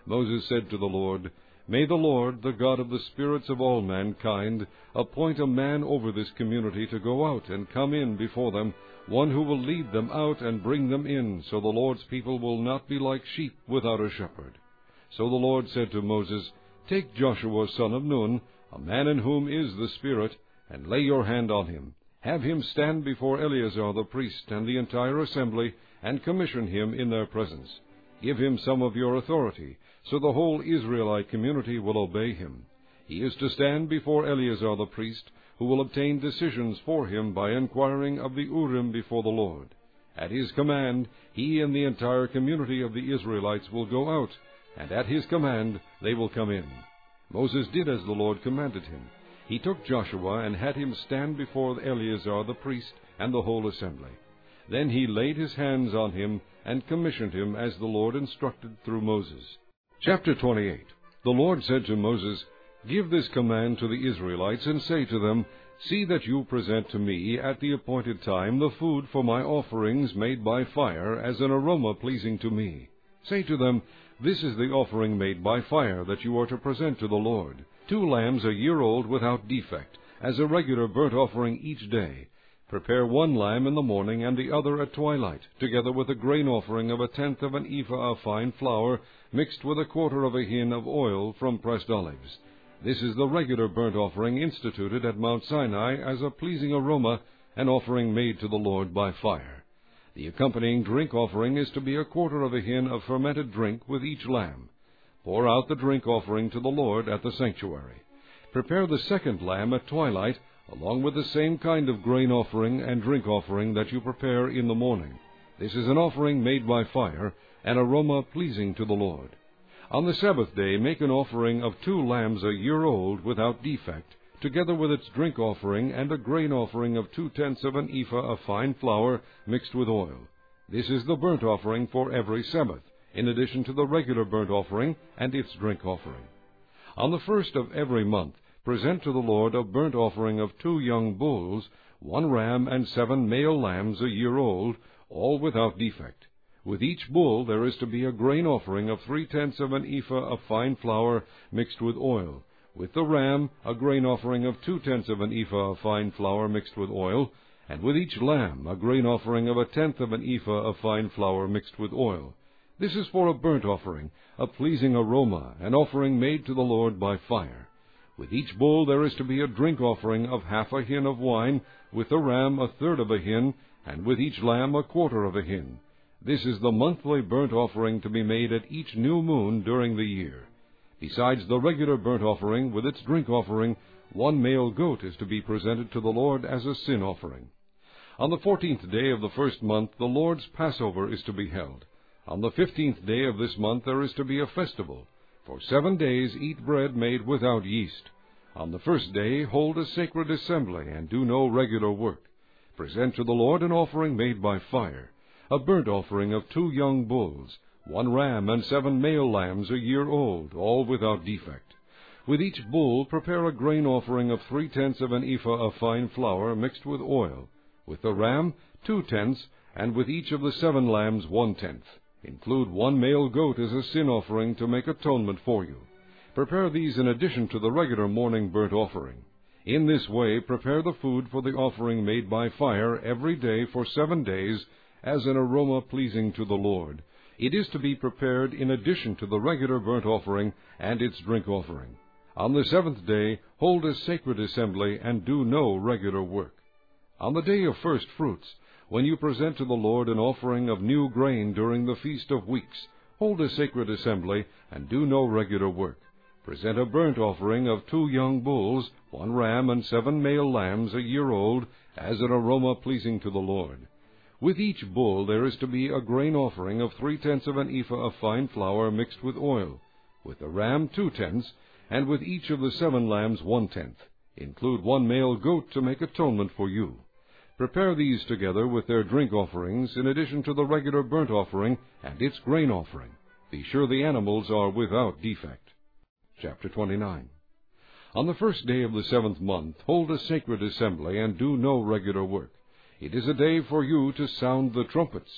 Moses said to the Lord, May the Lord, the God of the spirits of all mankind, appoint a man over this community to go out and come in before them, one who will lead them out and bring them in, so the Lord's people will not be like sheep without a shepherd. So the Lord said to Moses, Take Joshua son of Nun, a man in whom is the Spirit, and lay your hand on him. Have him stand before Eleazar the priest and the entire assembly, and commission him in their presence. Give him some of your authority, so the whole Israelite community will obey him. He is to stand before Eleazar the priest, who will obtain decisions for him by inquiring of the Urim before the Lord. At his command, he and the entire community of the Israelites will go out, and at his command they will come in. Moses did as the Lord commanded him. He took Joshua and had him stand before Eleazar the priest and the whole assembly. Then he laid his hands on him and commissioned him as the Lord instructed through Moses. Chapter 28. The Lord said to Moses, Give this command to the Israelites, and say to them, See that you present to me at the appointed time the food for my offerings made by fire as an aroma pleasing to me. Say to them, This is the offering made by fire that you are to present to the Lord. 2 lambs a year old without defect, as a regular burnt offering each day. Prepare 1 lamb in the morning and the other at twilight, together with a grain offering of 1/10 of an ephah of fine flour, mixed with 1/4 of a hin of oil from pressed olives. This is the regular burnt offering instituted at Mount Sinai as a pleasing aroma, an offering made to the Lord by fire. The accompanying drink offering is to be 1/4 of a hin of fermented drink with each lamb. Pour out the drink offering to the Lord at the sanctuary. Prepare the 2nd lamb at twilight, along with the same kind of grain offering and drink offering that you prepare in the morning. This is an offering made by fire, an aroma pleasing to the Lord. On the Sabbath day make an offering of 2 lambs a year old without defect, together with its drink offering and a grain offering of 2/10 of an ephah of fine flour mixed with oil. This is the burnt offering for every Sabbath, in addition to the regular burnt offering and its drink offering. On the 1st of every month, present to the Lord a burnt offering of 2 young bulls, 1 ram, and 7 male lambs a year old, all without defect. With each bull there is to be a grain offering of 3/10 of an ephah of fine flour mixed with oil. With the ram, a grain offering of 2/10 of an ephah of fine flour mixed with oil, and with each lamb a grain offering of 1/10 of an ephah of fine flour mixed with oil. This is for a burnt offering, a pleasing aroma, an offering made to the Lord by fire. With each bull there is to be a drink offering of 1/2 a hin of wine, with the ram 1/3 of a hin, and with each lamb 1/4 of a hin. This is the monthly burnt offering to be made at each new moon during the year. Besides the regular burnt offering with its drink offering, 1 male goat is to be presented to the Lord as a sin offering. On the 14th day of the 1st month the Lord's Passover is to be held. On the 15th day of this month there is to be a festival. For 7 days eat bread made without yeast. On the 1st day hold a sacred assembly, and do no regular work. Present to the Lord an offering made by fire, a burnt offering of 2 young bulls, 1 ram, and 7 male lambs a year old, all without defect. With each bull prepare a grain offering of 3/10 of an ephah of fine flour mixed with oil. With the ram 2/10, and with each of the 7 lambs 1/10. Include 1 male goat as a sin offering to make atonement for you. Prepare these in addition to the regular morning burnt offering. In this way prepare the food for the offering made by fire every day for 7 days as an aroma pleasing to the Lord. It is to be prepared in addition to the regular burnt offering and its drink offering. On the 7th day hold a sacred assembly and do no regular work. On the day of first fruits, when you present to the Lord an offering of new grain during the Feast of Weeks, hold a sacred assembly and do no regular work. Present a burnt offering of 2 young bulls, 1 ram, and 7 male lambs a year old, as an aroma pleasing to the Lord. With each bull there is to be a grain offering of 3/10 of an ephah of fine flour mixed with oil. With the ram 2/10, and with each of the 7 lambs 1/10. Include 1 male goat to make atonement for you. Prepare these together with their drink offerings, in addition to the regular burnt offering and its grain offering. Be sure the animals are without defect. Chapter 29. On the 1st day of the 7th month, hold a sacred assembly and do no regular work. It is a day for you to sound the trumpets.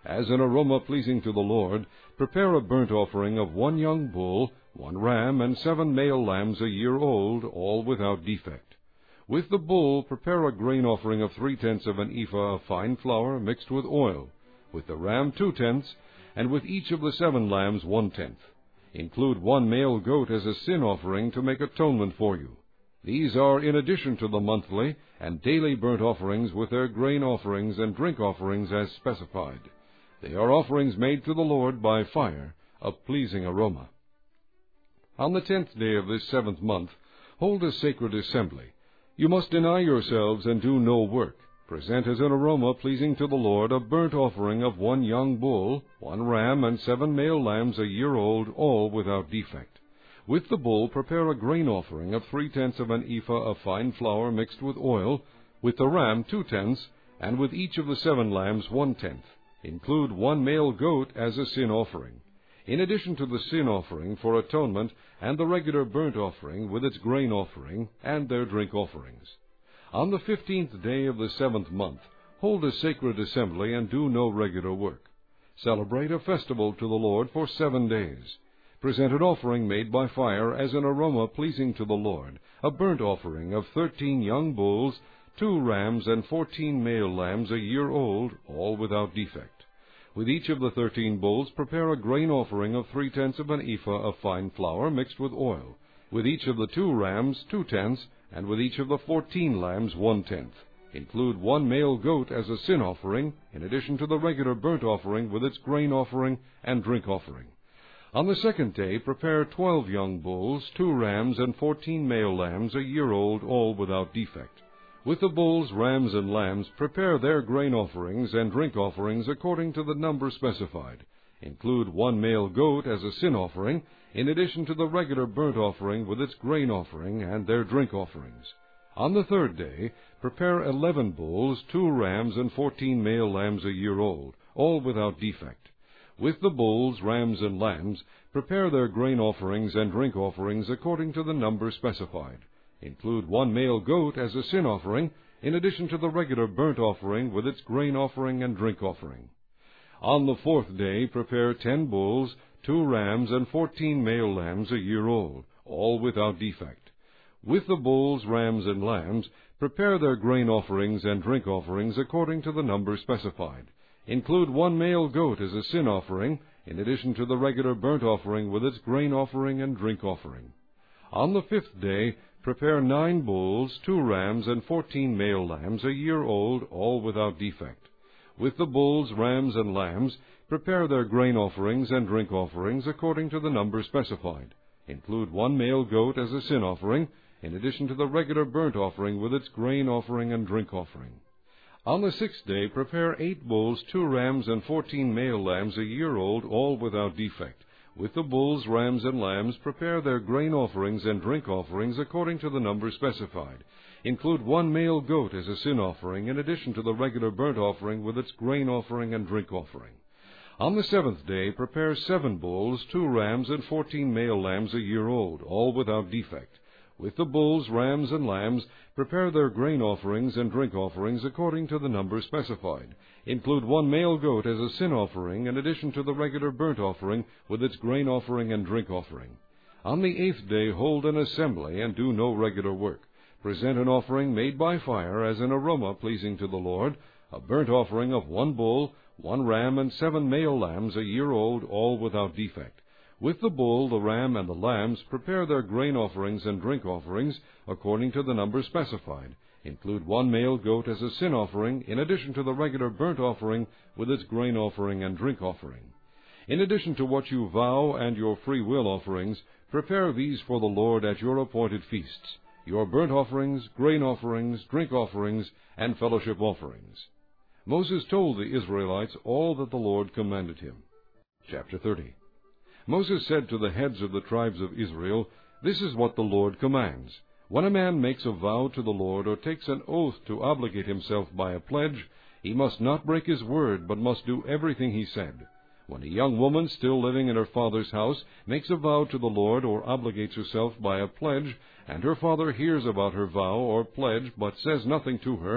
as an aroma pleasing to the Lord, prepare a burnt offering of 1 young bull, 1 ram, and 7 male lambs a year old, all without defect. With the bull prepare a grain offering of 3/10 of an ephah of fine flour mixed with oil, with the ram 2/10, and with each of the 7 lambs 1/10. Include 1 male goat as a sin offering to make atonement for you. These are in addition to the monthly and daily burnt offerings with their grain offerings and drink offerings as specified. They are offerings made to the Lord by fire, a pleasing aroma. On the 10th day of this 7th month, hold a sacred assembly. You must deny yourselves and do no work. Present as an aroma pleasing to the Lord a burnt offering of 1 young bull, 1 ram, and 7 male lambs a year old, all without defect. With the bull prepare a grain offering of 3/10 of an ephah of fine flour mixed with oil, with the ram 2/10, and with each of the 7 lambs 1/10. Include 1 male goat as a sin offering, in addition to the sin offering for atonement and the regular burnt offering with its grain offering and their drink offerings. On the 15th day of the 7th month, hold a sacred assembly and do no regular work. Celebrate a festival to the Lord for 7 days. Present an offering made by fire as an aroma pleasing to the Lord, a burnt offering of 13 young bulls, 2 rams, and 14 male lambs a year old, all without defect. With each of the 13 bulls prepare a grain offering of 3/10 of an ephah of fine flour mixed with oil. With each of the 2 rams 2/10, and with each of the 14 lambs 1/10. Include 1 male goat as a sin offering, in addition to the regular burnt offering with its grain offering and drink offering. On the 2nd day prepare 12 young bulls, 2 rams, and 14 male lambs a year old, all without defect. With the bulls, rams, and lambs prepare their grain offerings and drink offerings according to the number specified. Include 1 male goat as a sin offering, in addition to the regular burnt offering with its grain offering and their drink offerings. On the 3rd day prepare 11 bulls, 2 rams, and 14 male lambs a year old, all without defect. With the bulls, rams, and lambs, prepare their grain offerings and drink offerings according to the number specified. Include 1 male goat as a sin offering, in addition to the regular burnt offering with its grain offering and drink offering. On the 4th day prepare 10 bulls, 2 rams, and 14 male lambs a year old, all without defect. With the bulls, rams, and lambs, prepare their grain offerings and drink offerings according to the number specified. Include 1 male goat as a sin offering, in addition to the regular burnt offering with its grain offering and drink offering. On the 5th day, prepare 9 bulls, 2 rams, and 14 male lambs a year old, all without defect. With the bulls, rams, and lambs, prepare their grain offerings and drink offerings according to the number specified. Include 1 male goat as a sin offering, in addition to the regular burnt offering with its grain offering and drink offering. On the 6th day prepare 8 bulls, 2 rams, and 14 male lambs a year old, all without defect. With the bulls, rams, and lambs prepare their grain offerings and drink offerings according to the number specified. Include 1 male goat as a sin offering, in addition to the regular burnt offering with its grain offering and drink offering. On the 7th day prepare 7 bulls, 2 rams, and 14 male lambs a year old, all without defect. With the bulls, rams, and lambs, prepare their grain offerings and drink offerings according to the number specified. Include 1 male goat as a sin offering, in addition to the regular burnt offering with its grain offering and drink offering. On the 8th day hold an assembly and do no regular work. Present an offering made by fire as an aroma pleasing to the Lord, a burnt offering of 1 bull, 1 ram, and 7 male lambs a year old, all without defect. With the bull, the ram, and the lambs, prepare their grain offerings and drink offerings according to the number specified. Include 1 male goat as a sin offering, in addition to the regular burnt offering with its grain offering and drink offering. In addition to what you vow and your free will offerings, prepare these for the Lord at your appointed feasts, your burnt offerings, grain offerings, drink offerings, and fellowship offerings. Moses told the Israelites all that the Lord commanded him. Chapter 30. Moses said to the heads of the tribes of Israel, "This is what the Lord commands. When a man makes a vow to the Lord or takes an oath to obligate himself by a pledge, he must not break his word, but must do everything he said. When a young woman still living in her father's house makes a vow to the Lord or obligates herself by a pledge, and her father hears about her vow or pledge but says nothing to her,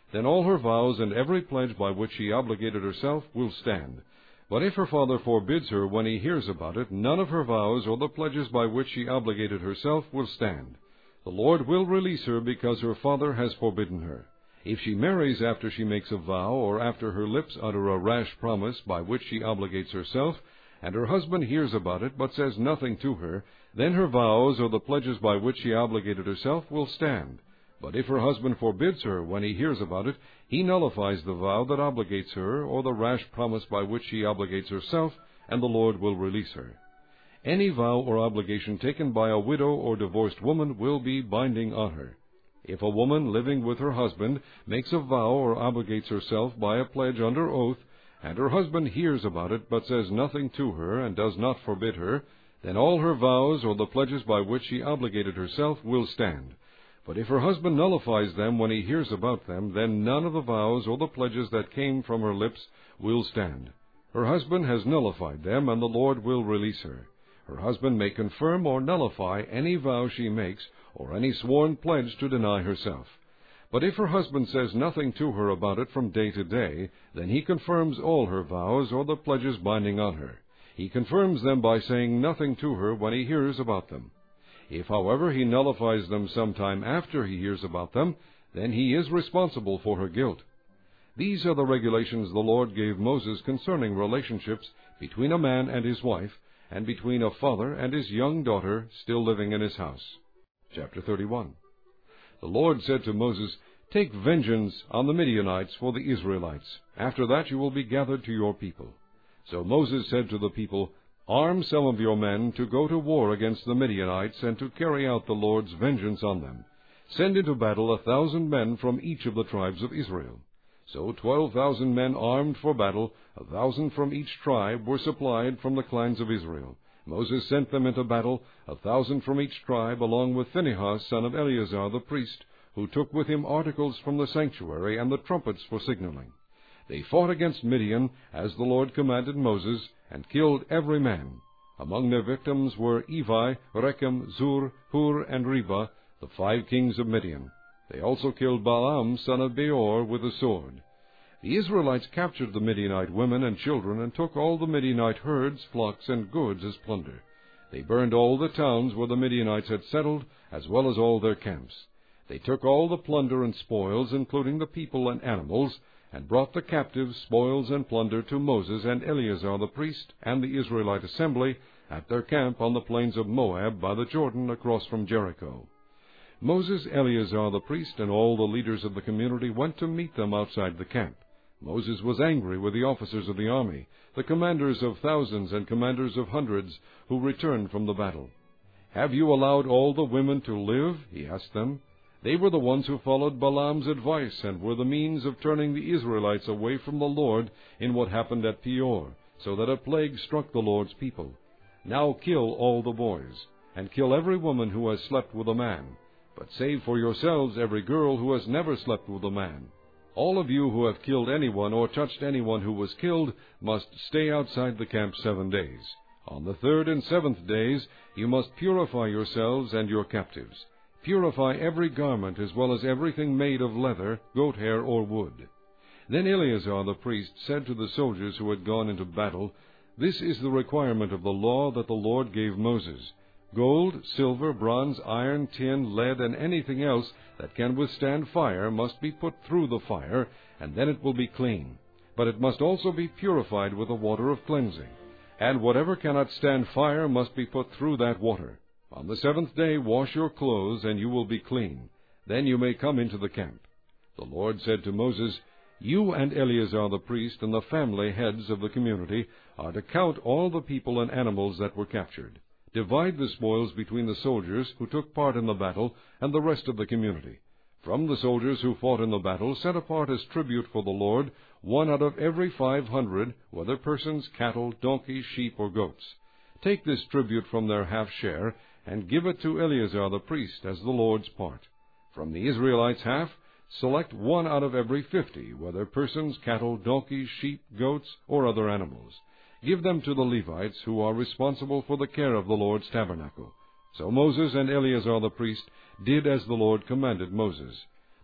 then all her vows and every pledge by which she obligated herself will stand. But if her father forbids her when he hears about it, none of her vows or the pledges by which she obligated herself will stand. The Lord will release her because her father has forbidden her. If she marries after she makes a vow, or after her lips utter a rash promise by which she obligates herself, and her husband hears about it but says nothing to her, then her vows or the pledges by which she obligated herself will stand. But if her husband forbids her when he hears about it, he nullifies the vow that obligates her, or the rash promise by which she obligates herself, and the Lord will release her. Any vow or obligation taken by a widow or divorced woman will be binding on her. If a woman living with her husband makes a vow or obligates herself by a pledge under oath, and her husband hears about it but says nothing to her and does not forbid her, then all her vows or the pledges by which she obligated herself will stand. But if her husband nullifies them when he hears about them, then none of the vows or the pledges that came from her lips will stand. Her husband has nullified them, and the Lord will release her. Her husband may confirm or nullify any vow she makes, or any sworn pledge to deny herself. But if her husband says nothing to her about it from day to day, then he confirms all her vows or the pledges binding on her. He confirms them by saying nothing to her when he hears about them. If, however, he nullifies them some time after he hears about them, then he is responsible for her guilt. These are the regulations the Lord gave Moses concerning relationships between a man and his wife, and between a father and his young daughter still living in his house. Chapter 31. The Lord said to Moses, "Take vengeance on the Midianites for the Israelites. After that you will be gathered to your people." So Moses said to the people, "Arm some of your men to go to war against the Midianites and to carry out the Lord's vengeance on them. Send into battle 1,000 men from each of the tribes of Israel." So 12,000 men armed for battle, 1,000 from each tribe, were supplied from the clans of Israel. Moses sent them into battle, 1,000 from each tribe, along with Phinehas, son of Eleazar the priest, who took with him articles from the sanctuary and the trumpets for signaling. They fought against Midian, as the Lord commanded Moses, and killed every man. Among their victims were Evi, Rechem, Zur, Hur, and Reba, the 5 kings of Midian. They also killed Balaam, son of Beor, with a sword. The Israelites captured the Midianite women and children, and took all the Midianite herds, flocks, and goods as plunder. They burned all the towns where the Midianites had settled, as well as all their camps. They took all the plunder and spoils, including the people and animals, and brought the captives, spoils, and plunder to Moses and Eleazar the priest and the Israelite assembly at their camp on the plains of Moab by the Jordan across from Jericho. Moses, Eleazar the priest, and all the leaders of the community went to meet them outside the camp. Moses was angry with the officers of the army, the commanders of thousands and commanders of hundreds, who returned from the battle. "Have you allowed all the women to live?" he asked them. They were the ones who followed Balaam's advice and were the means of turning the Israelites away from the Lord in what happened at Peor, so that a plague struck the Lord's people. Now kill all the boys, and kill every woman who has slept with a man, but save for yourselves every girl who has never slept with a man. All of you who have killed anyone or touched anyone who was killed must stay outside the camp 7 days. On the 3rd and 7th days you must purify yourselves and your captives. Purify every garment as well as everything made of leather, goat hair, or wood." Then Eleazar the priest said to the soldiers who had gone into battle, "This is the requirement of the law that the Lord gave Moses. Gold, silver, bronze, iron, tin, lead, and anything else that can withstand fire must be put through the fire, and then it will be clean. But it must also be purified with the water of cleansing. And whatever cannot stand fire must be put through that water. On the 7th day wash your clothes, and you will be clean. Then you may come into the camp." The Lord said to Moses, "You and Eleazar the priest and the family heads of the community are to count all the people and animals that were captured. Divide the spoils between the soldiers who took part in the battle and the rest of the community. From the soldiers who fought in the battle, set apart as tribute for the Lord 1 out of every 500, whether persons, cattle, donkeys, sheep, or goats. Take this tribute from their half-share, and give it to Eleazar the priest as the Lord's part. From the Israelites' half, select 1 out of every 50, whether persons, cattle, donkeys, sheep, goats, or other animals. Give them to the Levites, who are responsible for the care of the Lord's tabernacle." So Moses and Eleazar the priest did as the Lord commanded Moses.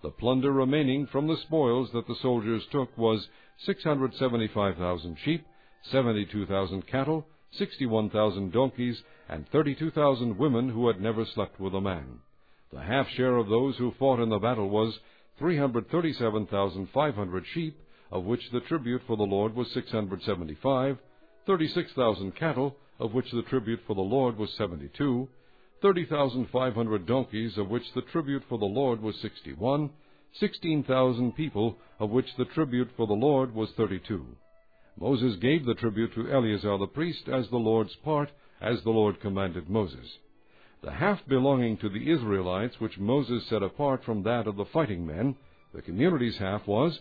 The plunder remaining from the spoils that the soldiers took was 675,000 sheep, 72,000 cattle, 61,000 donkeys, and 32,000 women who had never slept with a man. The half share of those who fought in the battle was 337,500 sheep, of which the tribute for the Lord was 675, 36,000 cattle, of which the tribute for the Lord was 72, 30,500 donkeys, of which the tribute for the Lord was 61, 16,000 people, of which the tribute for the Lord was 32. Moses gave the tribute to Eleazar the priest as the Lord's part, as the Lord commanded Moses. The half belonging to the Israelites, which Moses set apart from that of the fighting men, the community's half was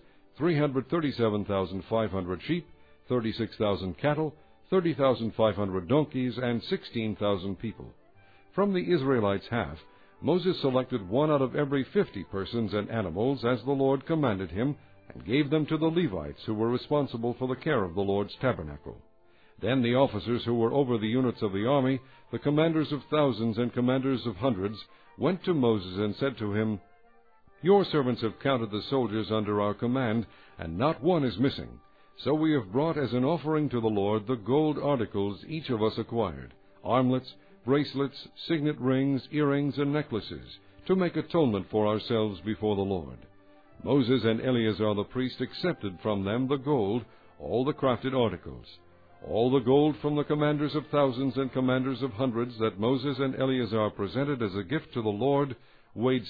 337,500 sheep, 36,000 cattle, 30,500 donkeys, and 16,000 people. From the Israelites' half, Moses selected 1 out of every 50 persons and animals, as the Lord commanded him, and gave them to the Levites, who were responsible for the care of the Lord's tabernacle. Then the officers who were over the units of the army, the commanders of thousands and commanders of hundreds, went to Moses and said to him, "Your servants have counted the soldiers under our command, and not one is missing. So we have brought as an offering to the Lord the gold articles each of us acquired, armlets, bracelets, signet rings, earrings, and necklaces, to make atonement for ourselves before the Lord." Moses and Eleazar the priest accepted from them the gold, all the crafted articles. All the gold from the commanders of thousands and commanders of hundreds that Moses and Eleazar presented as a gift to the Lord weighed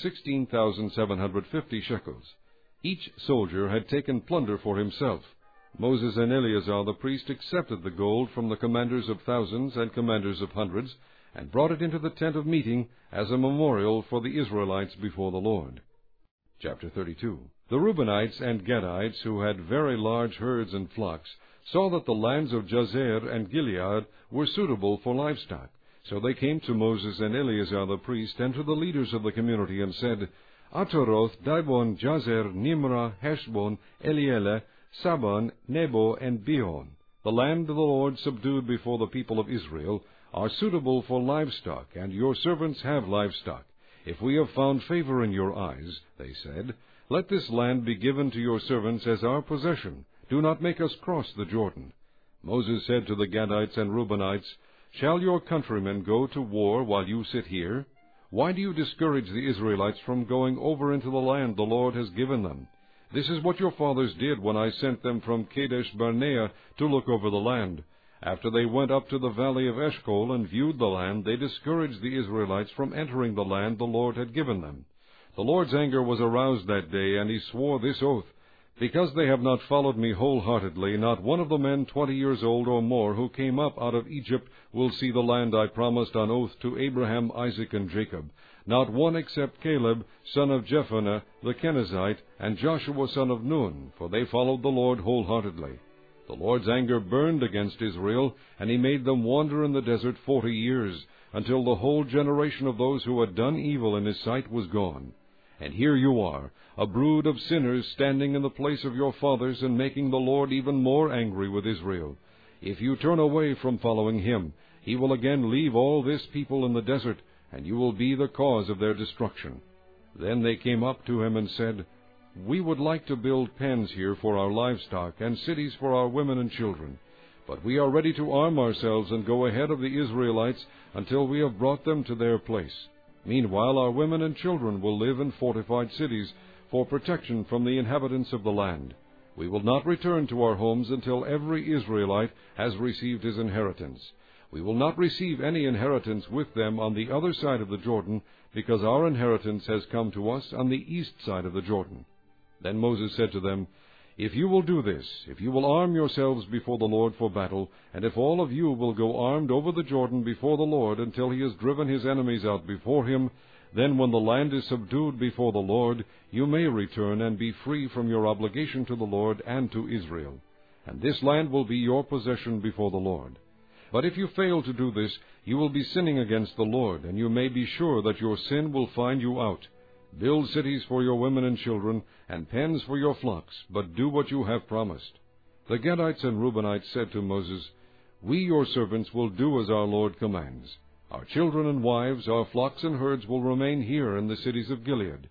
16,750 shekels. Each soldier had taken plunder for himself. Moses and Eleazar the priest accepted the gold from the commanders of thousands and commanders of hundreds, and brought it into the tent of meeting as a memorial for the Israelites before the Lord. Chapter 32. The Reubenites and Gadites, who had very large herds and flocks, saw that the lands of Jazer and Gilead were suitable for livestock. So they came to Moses and Eleazar the priest, and to the leaders of the community, and said, "Ataroth, Dibon, Jazer, Nimrah, Heshbon, Elealeh, Saban, Nebo, and Bihon, the land the Lord subdued before the people of Israel, are suitable for livestock, and your servants have livestock. If we have found favor in your eyes," they said, "let this land be given to your servants as our possession. Do not make us cross the Jordan." Moses said to the Gadites and Reubenites, "Shall your countrymen go to war while you sit here? Why do you discourage the Israelites from going over into the land the Lord has given them? This is what your fathers did when I sent them from Kadesh Barnea to look over the land. After they went up to the valley of Eshcol and viewed the land, they discouraged the Israelites from entering the land the Lord had given them. The Lord's anger was aroused that day, and he swore this oath, 'Because they have not followed me wholeheartedly, not one of the men 20 years old or more who came up out of Egypt will see the land I promised on oath to Abraham, Isaac, and Jacob, not one except Caleb, son of Jephunneh the Kenizzite, and Joshua, son of Nun, for they followed the Lord wholeheartedly.' The Lord's anger burned against Israel, and he made them wander in the desert 40 years, until the whole generation of those who had done evil in his sight was gone. And here you are, a brood of sinners, standing in the place of your fathers, and making the Lord even more angry with Israel. If you turn away from following him, he will again leave all this people in the desert, and you will be the cause of their destruction." Then they came up to him and said, "We would like to build pens here for our livestock, and cities for our women and children. But we are ready to arm ourselves and go ahead of the Israelites until we have brought them to their place. Meanwhile our women and children will live in fortified cities for protection from the inhabitants of the land. We will not return to our homes until every Israelite has received his inheritance. We will not receive any inheritance with them on the other side of the Jordan, because our inheritance has come to us on the east side of the Jordan." Then Moses said to them, "If you will do this, if you will arm yourselves before the Lord for battle, and if all of you will go armed over the Jordan before the Lord until he has driven his enemies out before him, then when the land is subdued before the Lord, you may return and be free from your obligation to the Lord and to Israel. And this land will be your possession before the Lord. But if you fail to do this, you will be sinning against the Lord, and you may be sure that your sin will find you out. Build cities for your women and children, and pens for your flocks, but do what you have promised." The Gadites and Reubenites said to Moses, "We, your servants, will do as our Lord commands. Our children and wives, our flocks and herds will remain here in the cities of Gilead.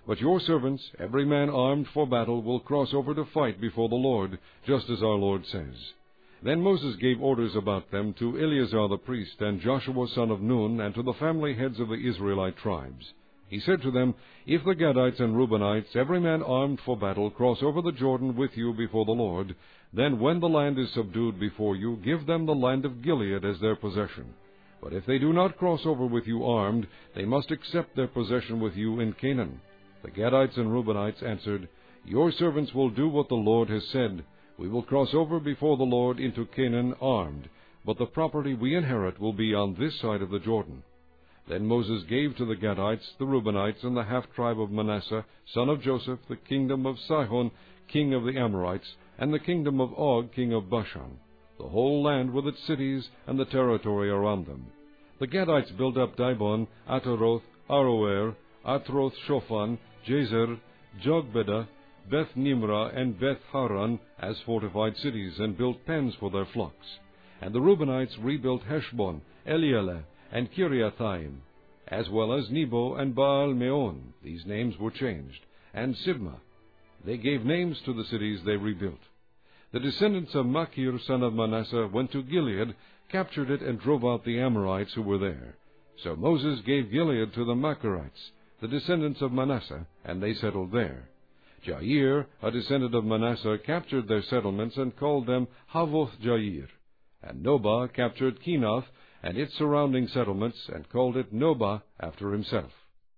But your servants, every man armed for battle, will cross over to fight before the Lord, just as our Lord says." Then Moses gave orders about them to Eleazar the priest, and Joshua son of Nun, and to the family heads of the Israelite tribes. He said to them, "If the Gadites and Reubenites, every man armed for battle, cross over the Jordan with you before the Lord, then when the land is subdued before you, give them the land of Gilead as their possession. But if they do not cross over with you armed, they must accept their possession with you in Canaan." The Gadites and Reubenites answered, "Your servants will do what the Lord has said. We will cross over before the Lord into Canaan armed, but the property we inherit will be on this side of the Jordan." Then Moses gave to the Gadites, the Reubenites, and the half-tribe of Manasseh, son of Joseph, the kingdom of Sihon, king of the Amorites, and the kingdom of Og, king of Bashan, the whole land with its cities and the territory around them. The Gadites built up Dibon, Ataroth, Aroer, Atroth-Shophan, Jazer, Jogbedah, Beth-Nimrah, and Beth-Haran as fortified cities, and built pens for their flocks. And the Reubenites rebuilt Heshbon, Elealeh, and Kiriathaim, as well as Nebo and Baal-Meon. These names were changed, and Sibmah. They gave names to the cities they rebuilt. The descendants of Machir, son of Manasseh, went to Gilead, captured it, and drove out the Amorites who were there. So Moses gave Gilead to the Machirites, the descendants of Manasseh, and they settled there. Jair, a descendant of Manasseh, captured their settlements and called them Havoth-Jair. And Nobah captured Kenath and its surrounding settlements, and called it Nobah after himself.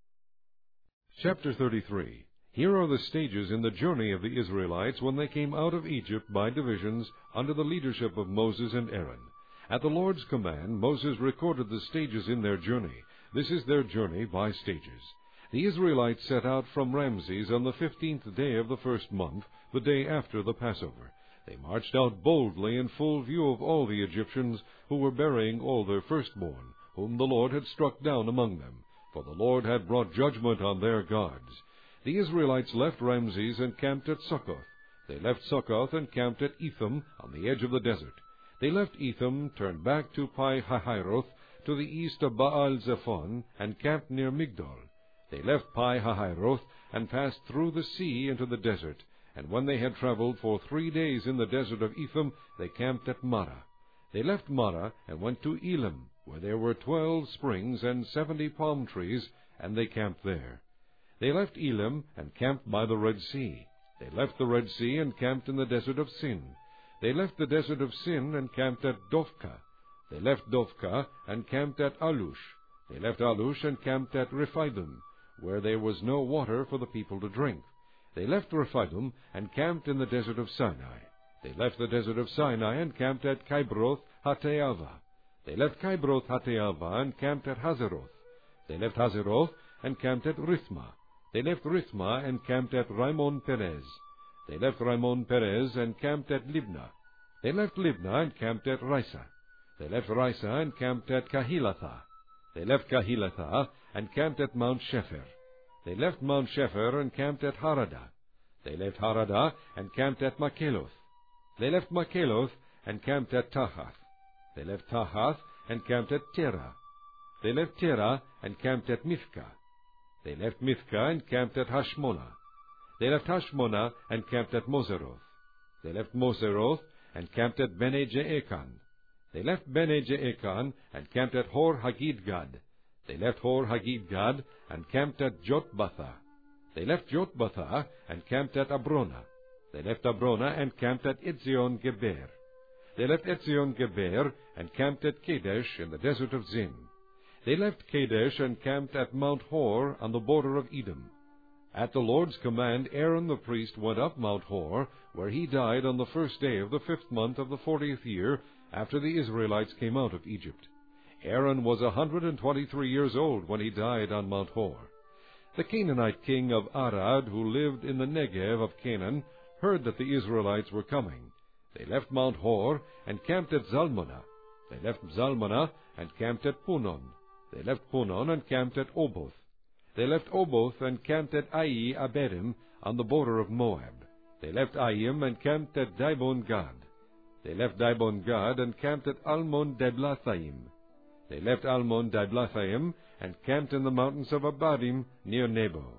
Chapter 33. Here are the stages in the journey of the Israelites when they came out of Egypt by divisions under the leadership of Moses and Aaron. At the Lord's command, Moses recorded the stages in their journey. This is their journey by stages. The Israelites set out from Ramses on the 15th day of the first month, the day after the Passover. They marched out boldly in full view of all the Egyptians, who were burying all their firstborn, whom the Lord had struck down among them, for the Lord had brought judgment on their gods. The Israelites left Ramses and camped at Succoth. They left Succoth and camped at Etham, on the edge of the desert. They left Etham, turned back to Pi-Hahiroth, to the east of Baal-Zephon, and camped near Migdol. They left Pi-Hahiroth, and passed through the sea into the desert, and when they had traveled for 3 days in the desert of Etham, they camped at Marah. They left Marah, and went to Elim, where there were 12 springs and 70 palm trees, and they camped there. They left Elim, and camped by the Red Sea. They left the Red Sea, and camped in the desert of Sin. They left the desert of Sin, and camped at Dophkah. They left Dophkah, and camped at Alush. They left Alush, and camped at Rephidim, where there was no water for the people to drink. They left Rephidim, and camped in the desert of Sinai. They left the desert of Sinai, and camped at Kibroth Hattaavah. They left Kibroth Hattaavah, and camped at Hazeroth. They left Hazeroth, and camped at Rithmah. They left Rithmah, and camped at Rimon Perez. They left Rimon Perez, and camped at Libnah. They left Libnah, and camped at Risa. They left Risa, and camped at Kahilathah. They left Kahilathah, and camped at Mount Shepher. They left Mount Shepher, and camped at Haradah. They left Haradah, and camped at Makheloth. They left Makheloth, and camped at Tahath. They left Tahath, and camped at Terah. They left Terah, and camped at Mithkah. They left Mithkah, and camped at Hashmonah. They left Hashmonah, and camped at Moseroth. They left Moseroth, and camped at Bene-Jaakan. They left Bene-Jaakan, and camped at Hor-Haggidgad. They left Hor-Haggidgad, and camped at Jotbathah. They left Jotbathah, and camped at Abrona. They left Abrona, and camped at Etzion-Geber. They left Etzion-Geber, and camped at Kadesh in the desert of Zin. They left Kadesh, and camped at Mount Hor on the border of Edom. At the Lord's command, Aaron the priest went up Mount Hor, where he died on the first day of the 5th month of the 40th year after the Israelites came out of Egypt. Aaron was 123 years old when he died on Mount Hor. The Canaanite king of Arad, who lived in the Negev of Canaan, heard that the Israelites were coming. They left Mount Hor, and camped at Zalmunna. They left Zalmunna, and camped at Punon. They left Punon, and camped at Oboth. They left Oboth, and camped at Ai-Abarim, on the border of Moab. They left Aim, and camped at Dibon-Gad. They left Dibon-Gad, and camped at Almon-Diblathaim. They left Almon-Diblathaim, and camped in the mountains of Abarim, near Nebo.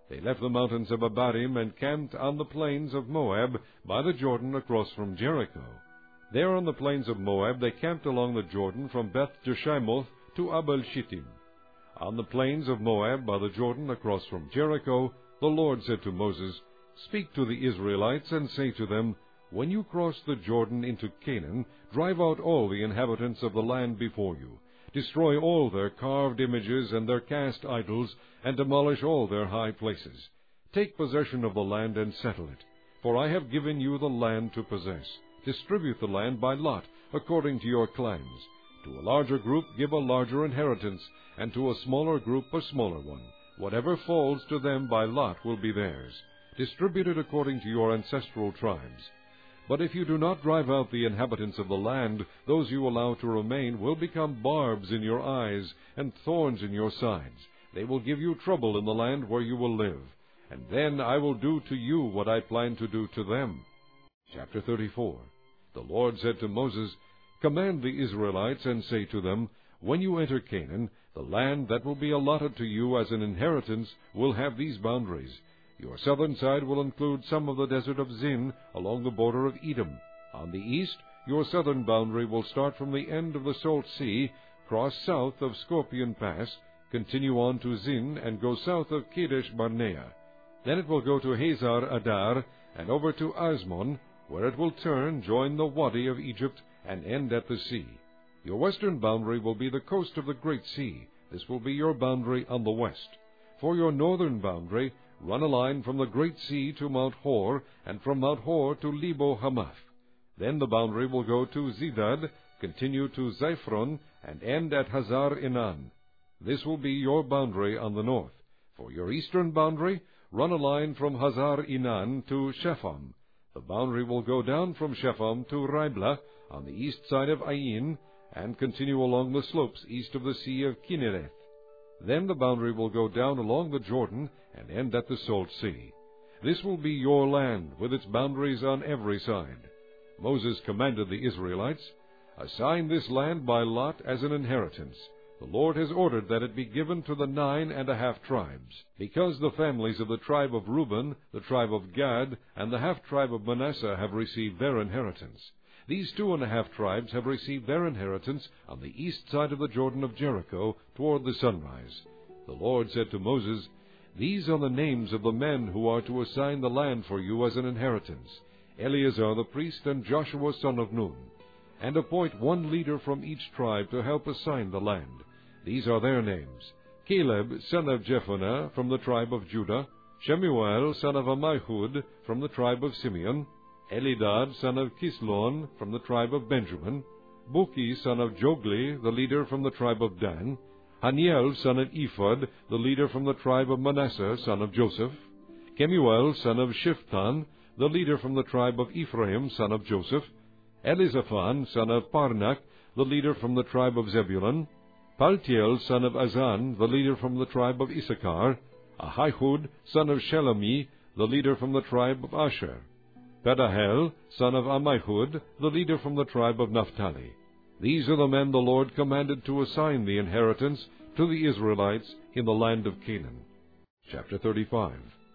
They left the mountains of Abarim and camped on the plains of Moab by the Jordan across from Jericho. There on the plains of Moab they camped along the Jordan from Beth-Jeshimoth to Abel-Shittim. On the plains of Moab by the Jordan across from Jericho, the Lord said to Moses, Speak to the Israelites and say to them, When you cross the Jordan into Canaan, drive out all the inhabitants of the land before you. Destroy all their carved images and their cast idols, and demolish all their high places. Take possession of the land and settle it, for I have given you the land to possess. Distribute the land by lot, according to your clans. To a larger group give a larger inheritance, and to a smaller group a smaller one. Whatever falls to them by lot will be theirs. Distribute it according to your ancestral tribes. But if you do not drive out the inhabitants of the land, those you allow to remain will become barbs in your eyes and thorns in your sides. They will give you trouble in the land where you will live. And then I will do to you what I plan to do to them. Chapter 34. The Lord said to Moses, Command the Israelites and say to them, When you enter Canaan, the land that will be allotted to you as an inheritance will have these boundaries. Your southern side will include some of the desert of Zin along the border of Edom. On the east, your southern boundary will start from the end of the Salt Sea, cross south of Scorpion Pass, continue on to Zin, and go south of Kadesh Barnea. Then it will go to Hazar Adar, and over to Asmon, where it will turn, join the Wadi of Egypt, and end at the sea. Your western boundary will be the coast of the Great Sea. This will be your boundary on the west. For your northern boundary, run a line from the Great Sea to Mount Hor, and from Mount Hor to Lebo Hamath. Then the boundary will go to Zedad, continue to Ziphren, and end at Hazar Enan. This will be your boundary on the north. For your eastern boundary, run a line from Hazar Enan to Shepham. The boundary will go down from Shepham to Riblah on the east side of Ain, and continue along the slopes east of the Sea of Kinnereth. Then the boundary will go down along the Jordan and end at the Salt Sea. This will be your land, with its boundaries on every side. Moses commanded the Israelites, Assign this land by lot as an inheritance. The Lord has ordered that it be given to the 9½ tribes, because the families of the tribe of Reuben, the tribe of Gad, and the half-tribe of Manasseh have received their inheritance. These 2½ tribes have received their inheritance on the east side of the Jordan of Jericho, toward the sunrise. The Lord said to Moses, These are the names of the men who are to assign the land for you as an inheritance: Eleazar the priest and Joshua son of Nun. And appoint one leader from each tribe to help assign the land. These are their names: Caleb son of Jephunneh from the tribe of Judah, Shemuel son of Ammihud from the tribe of Simeon, Elidad son of Kislon from the tribe of Benjamin, Buki son of Jogli, the leader from the tribe of Dan, Haniel son of Ephod, the leader from the tribe of Manasseh son of Joseph, Kemuel son of Shiftan, the leader from the tribe of Ephraim son of Joseph, Elizaphan son of Parnak, the leader from the tribe of Zebulun, Paltiel son of Azan, the leader from the tribe of Issachar, Ahihud son of Shelemi, the leader from the tribe of Asher, Pedahel son of Ammihud, the leader from the tribe of Naphtali. These are the men the Lord commanded to assign the inheritance to the Israelites in the land of Canaan. Chapter 35.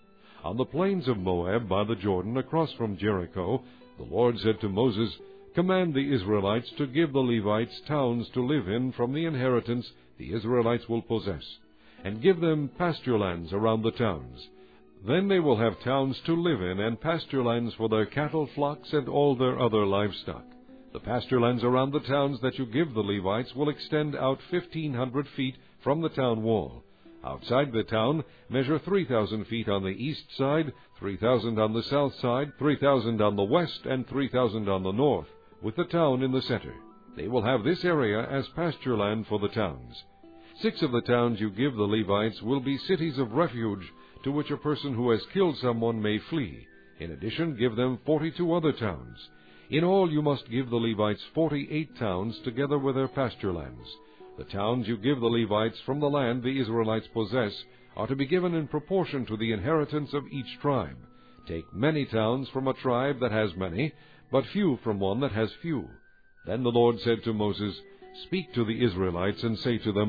On the plains of Moab by the Jordan across from Jericho, the Lord said to Moses, Command the Israelites to give the Levites towns to live in from the inheritance the Israelites will possess, and give them pasture lands around the towns. Then they will have towns to live in, and pasture lands for their cattle, flocks, and all their other livestock. The pasture lands around the towns that you give the Levites will extend out 1,500 feet from the town wall. Outside the town, measure 3,000 feet on the east side, 3,000 on the south side, 3,000 on the west, and 3,000 on the north, with the town in the center. They will have this area as pasture land for the towns. 6 of the towns you give the Levites will be cities of refuge, to which a person who has killed someone may flee. In addition, give them 42 other towns. In all you must give the Levites 48 towns, together with their pasture lands. The towns you give the Levites from the land the Israelites possess are to be given in proportion to the inheritance of each tribe. Take many towns from a tribe that has many, but few from one that has few. Then the Lord said to Moses, Speak to the Israelites and say to them,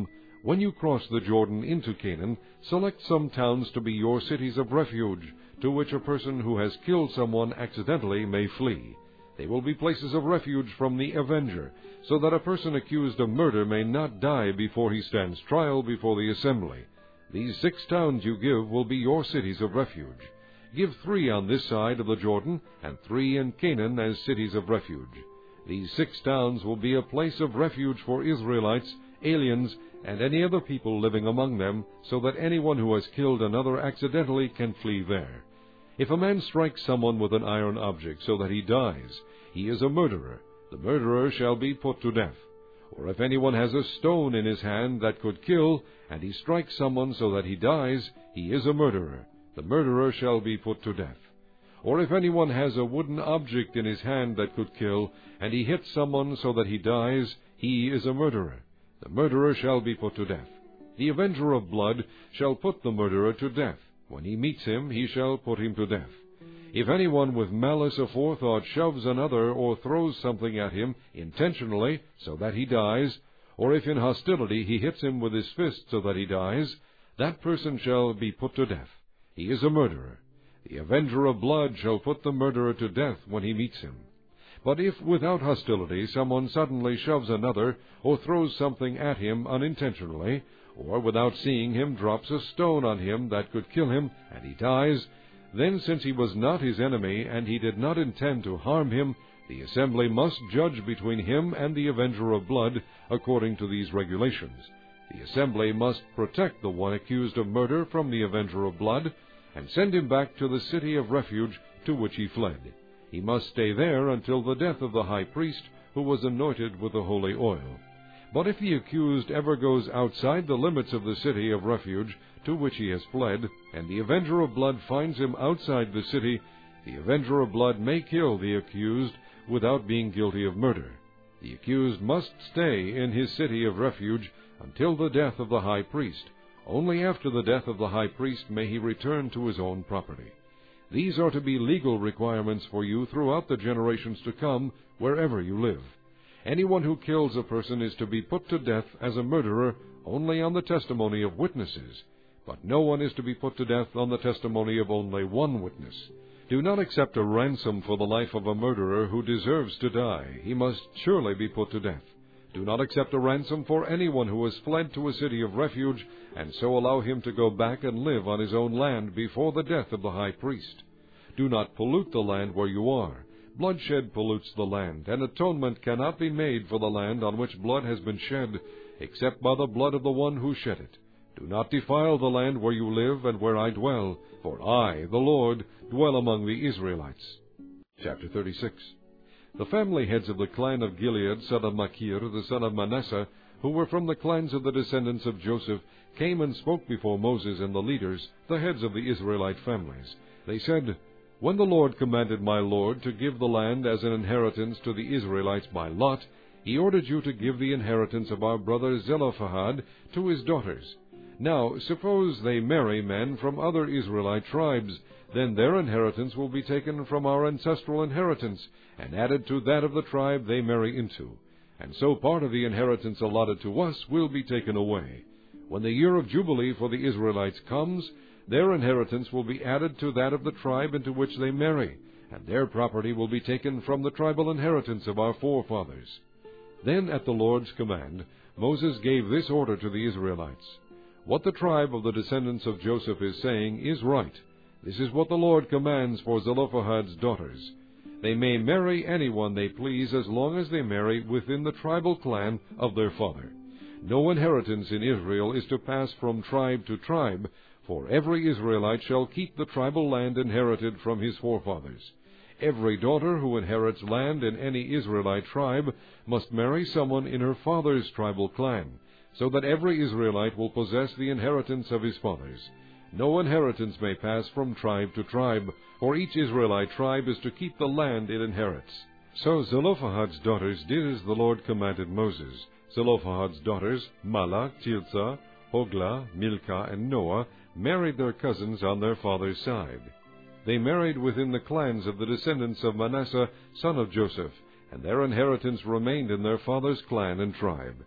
When you cross the Jordan into Canaan, select some towns to be your cities of refuge, to which a person who has killed someone accidentally may flee. They will be places of refuge from the avenger, so that a person accused of murder may not die before he stands trial before the assembly. These 6 towns you give will be your cities of refuge. Give 3 on this side of the Jordan, and 3 in Canaan as cities of refuge. These 6 towns will be a place of refuge for Israelites, aliens, and any other people living among them, so that anyone who has killed another accidentally can flee there. If a man strikes someone with an iron object so that he dies, he is a murderer. The murderer shall be put to death. Or if anyone has a stone in his hand that could kill, and he strikes someone so that he dies, he is a murderer. The murderer shall be put to death. Or if anyone has a wooden object in his hand that could kill, and he hits someone so that he dies, he is a murderer. The murderer shall be put to death. The avenger of blood shall put the murderer to death. When he meets him, he shall put him to death. If anyone with malice aforethought shoves another or throws something at him intentionally so that he dies, or if in hostility he hits him with his fist so that he dies, that person shall be put to death. He is a murderer. The avenger of blood shall put the murderer to death when he meets him. But if without hostility someone suddenly shoves another, or throws something at him unintentionally, or without seeing him drops a stone on him that could kill him, and he dies, then since he was not his enemy, and he did not intend to harm him, the assembly must judge between him and the avenger of blood according to these regulations. The assembly must protect the one accused of murder from the avenger of blood, and send him back to the city of refuge to which he fled. He must stay there until the death of the high priest, who was anointed with the holy oil. But if the accused ever goes outside the limits of the city of refuge to which he has fled, and the avenger of blood finds him outside the city, the avenger of blood may kill the accused without being guilty of murder. The accused must stay in his city of refuge until the death of the high priest. Only after the death of the high priest may he return to his own property. These are to be legal requirements for you throughout the generations to come, wherever you live. Anyone who kills a person is to be put to death as a murderer only on the testimony of witnesses, but no one is to be put to death on the testimony of only one witness. Do not accept a ransom for the life of a murderer who deserves to die. He must surely be put to death. Do not accept a ransom for anyone who has fled to a city of refuge, and so allow him to go back and live on his own land before the death of the high priest. Do not pollute the land where you are. Bloodshed pollutes the land, and atonement cannot be made for the land on which blood has been shed, except by the blood of the one who shed it. Do not defile the land where you live and where I dwell, for I, the Lord, dwell among the Israelites. Chapter 36. The family heads of the clan of Gilead, son of Machir, the son of Manasseh, who were from the clans of the descendants of Joseph, came and spoke before Moses and the leaders, the heads of the Israelite families. They said, "When the Lord commanded my Lord to give the land as an inheritance to the Israelites by lot, he ordered you to give the inheritance of our brother Zelophehad to his daughters. Now, suppose they marry men from other Israelite tribes, then their inheritance will be taken from our ancestral inheritance, and added to that of the tribe they marry into. And so part of the inheritance allotted to us will be taken away. When the year of Jubilee for the Israelites comes, their inheritance will be added to that of the tribe into which they marry, and their property will be taken from the tribal inheritance of our forefathers." Then, at the Lord's command, Moses gave this order to the Israelites: "What the tribe of the descendants of Joseph is saying is right. This is what the Lord commands for Zelophehad's daughters. They may marry anyone they please as long as they marry within the tribal clan of their father. No inheritance in Israel is to pass from tribe to tribe, for every Israelite shall keep the tribal land inherited from his forefathers. Every daughter who inherits land in any Israelite tribe must marry someone in her father's tribal clan, so that every Israelite will possess the inheritance of his fathers. No inheritance may pass from tribe to tribe, for each Israelite tribe is to keep the land it inherits." So Zelophehad's daughters did as the Lord commanded Moses. Zelophehad's daughters, Mahlah, Tirzah, Hoglah, Milcah, and Noah, married their cousins on their father's side. They married within the clans of the descendants of Manasseh, son of Joseph, and their inheritance remained in their father's clan and tribe.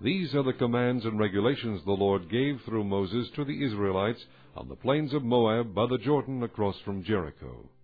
These are the commands and regulations the Lord gave through Moses to the Israelites on the plains of Moab by the Jordan across from Jericho.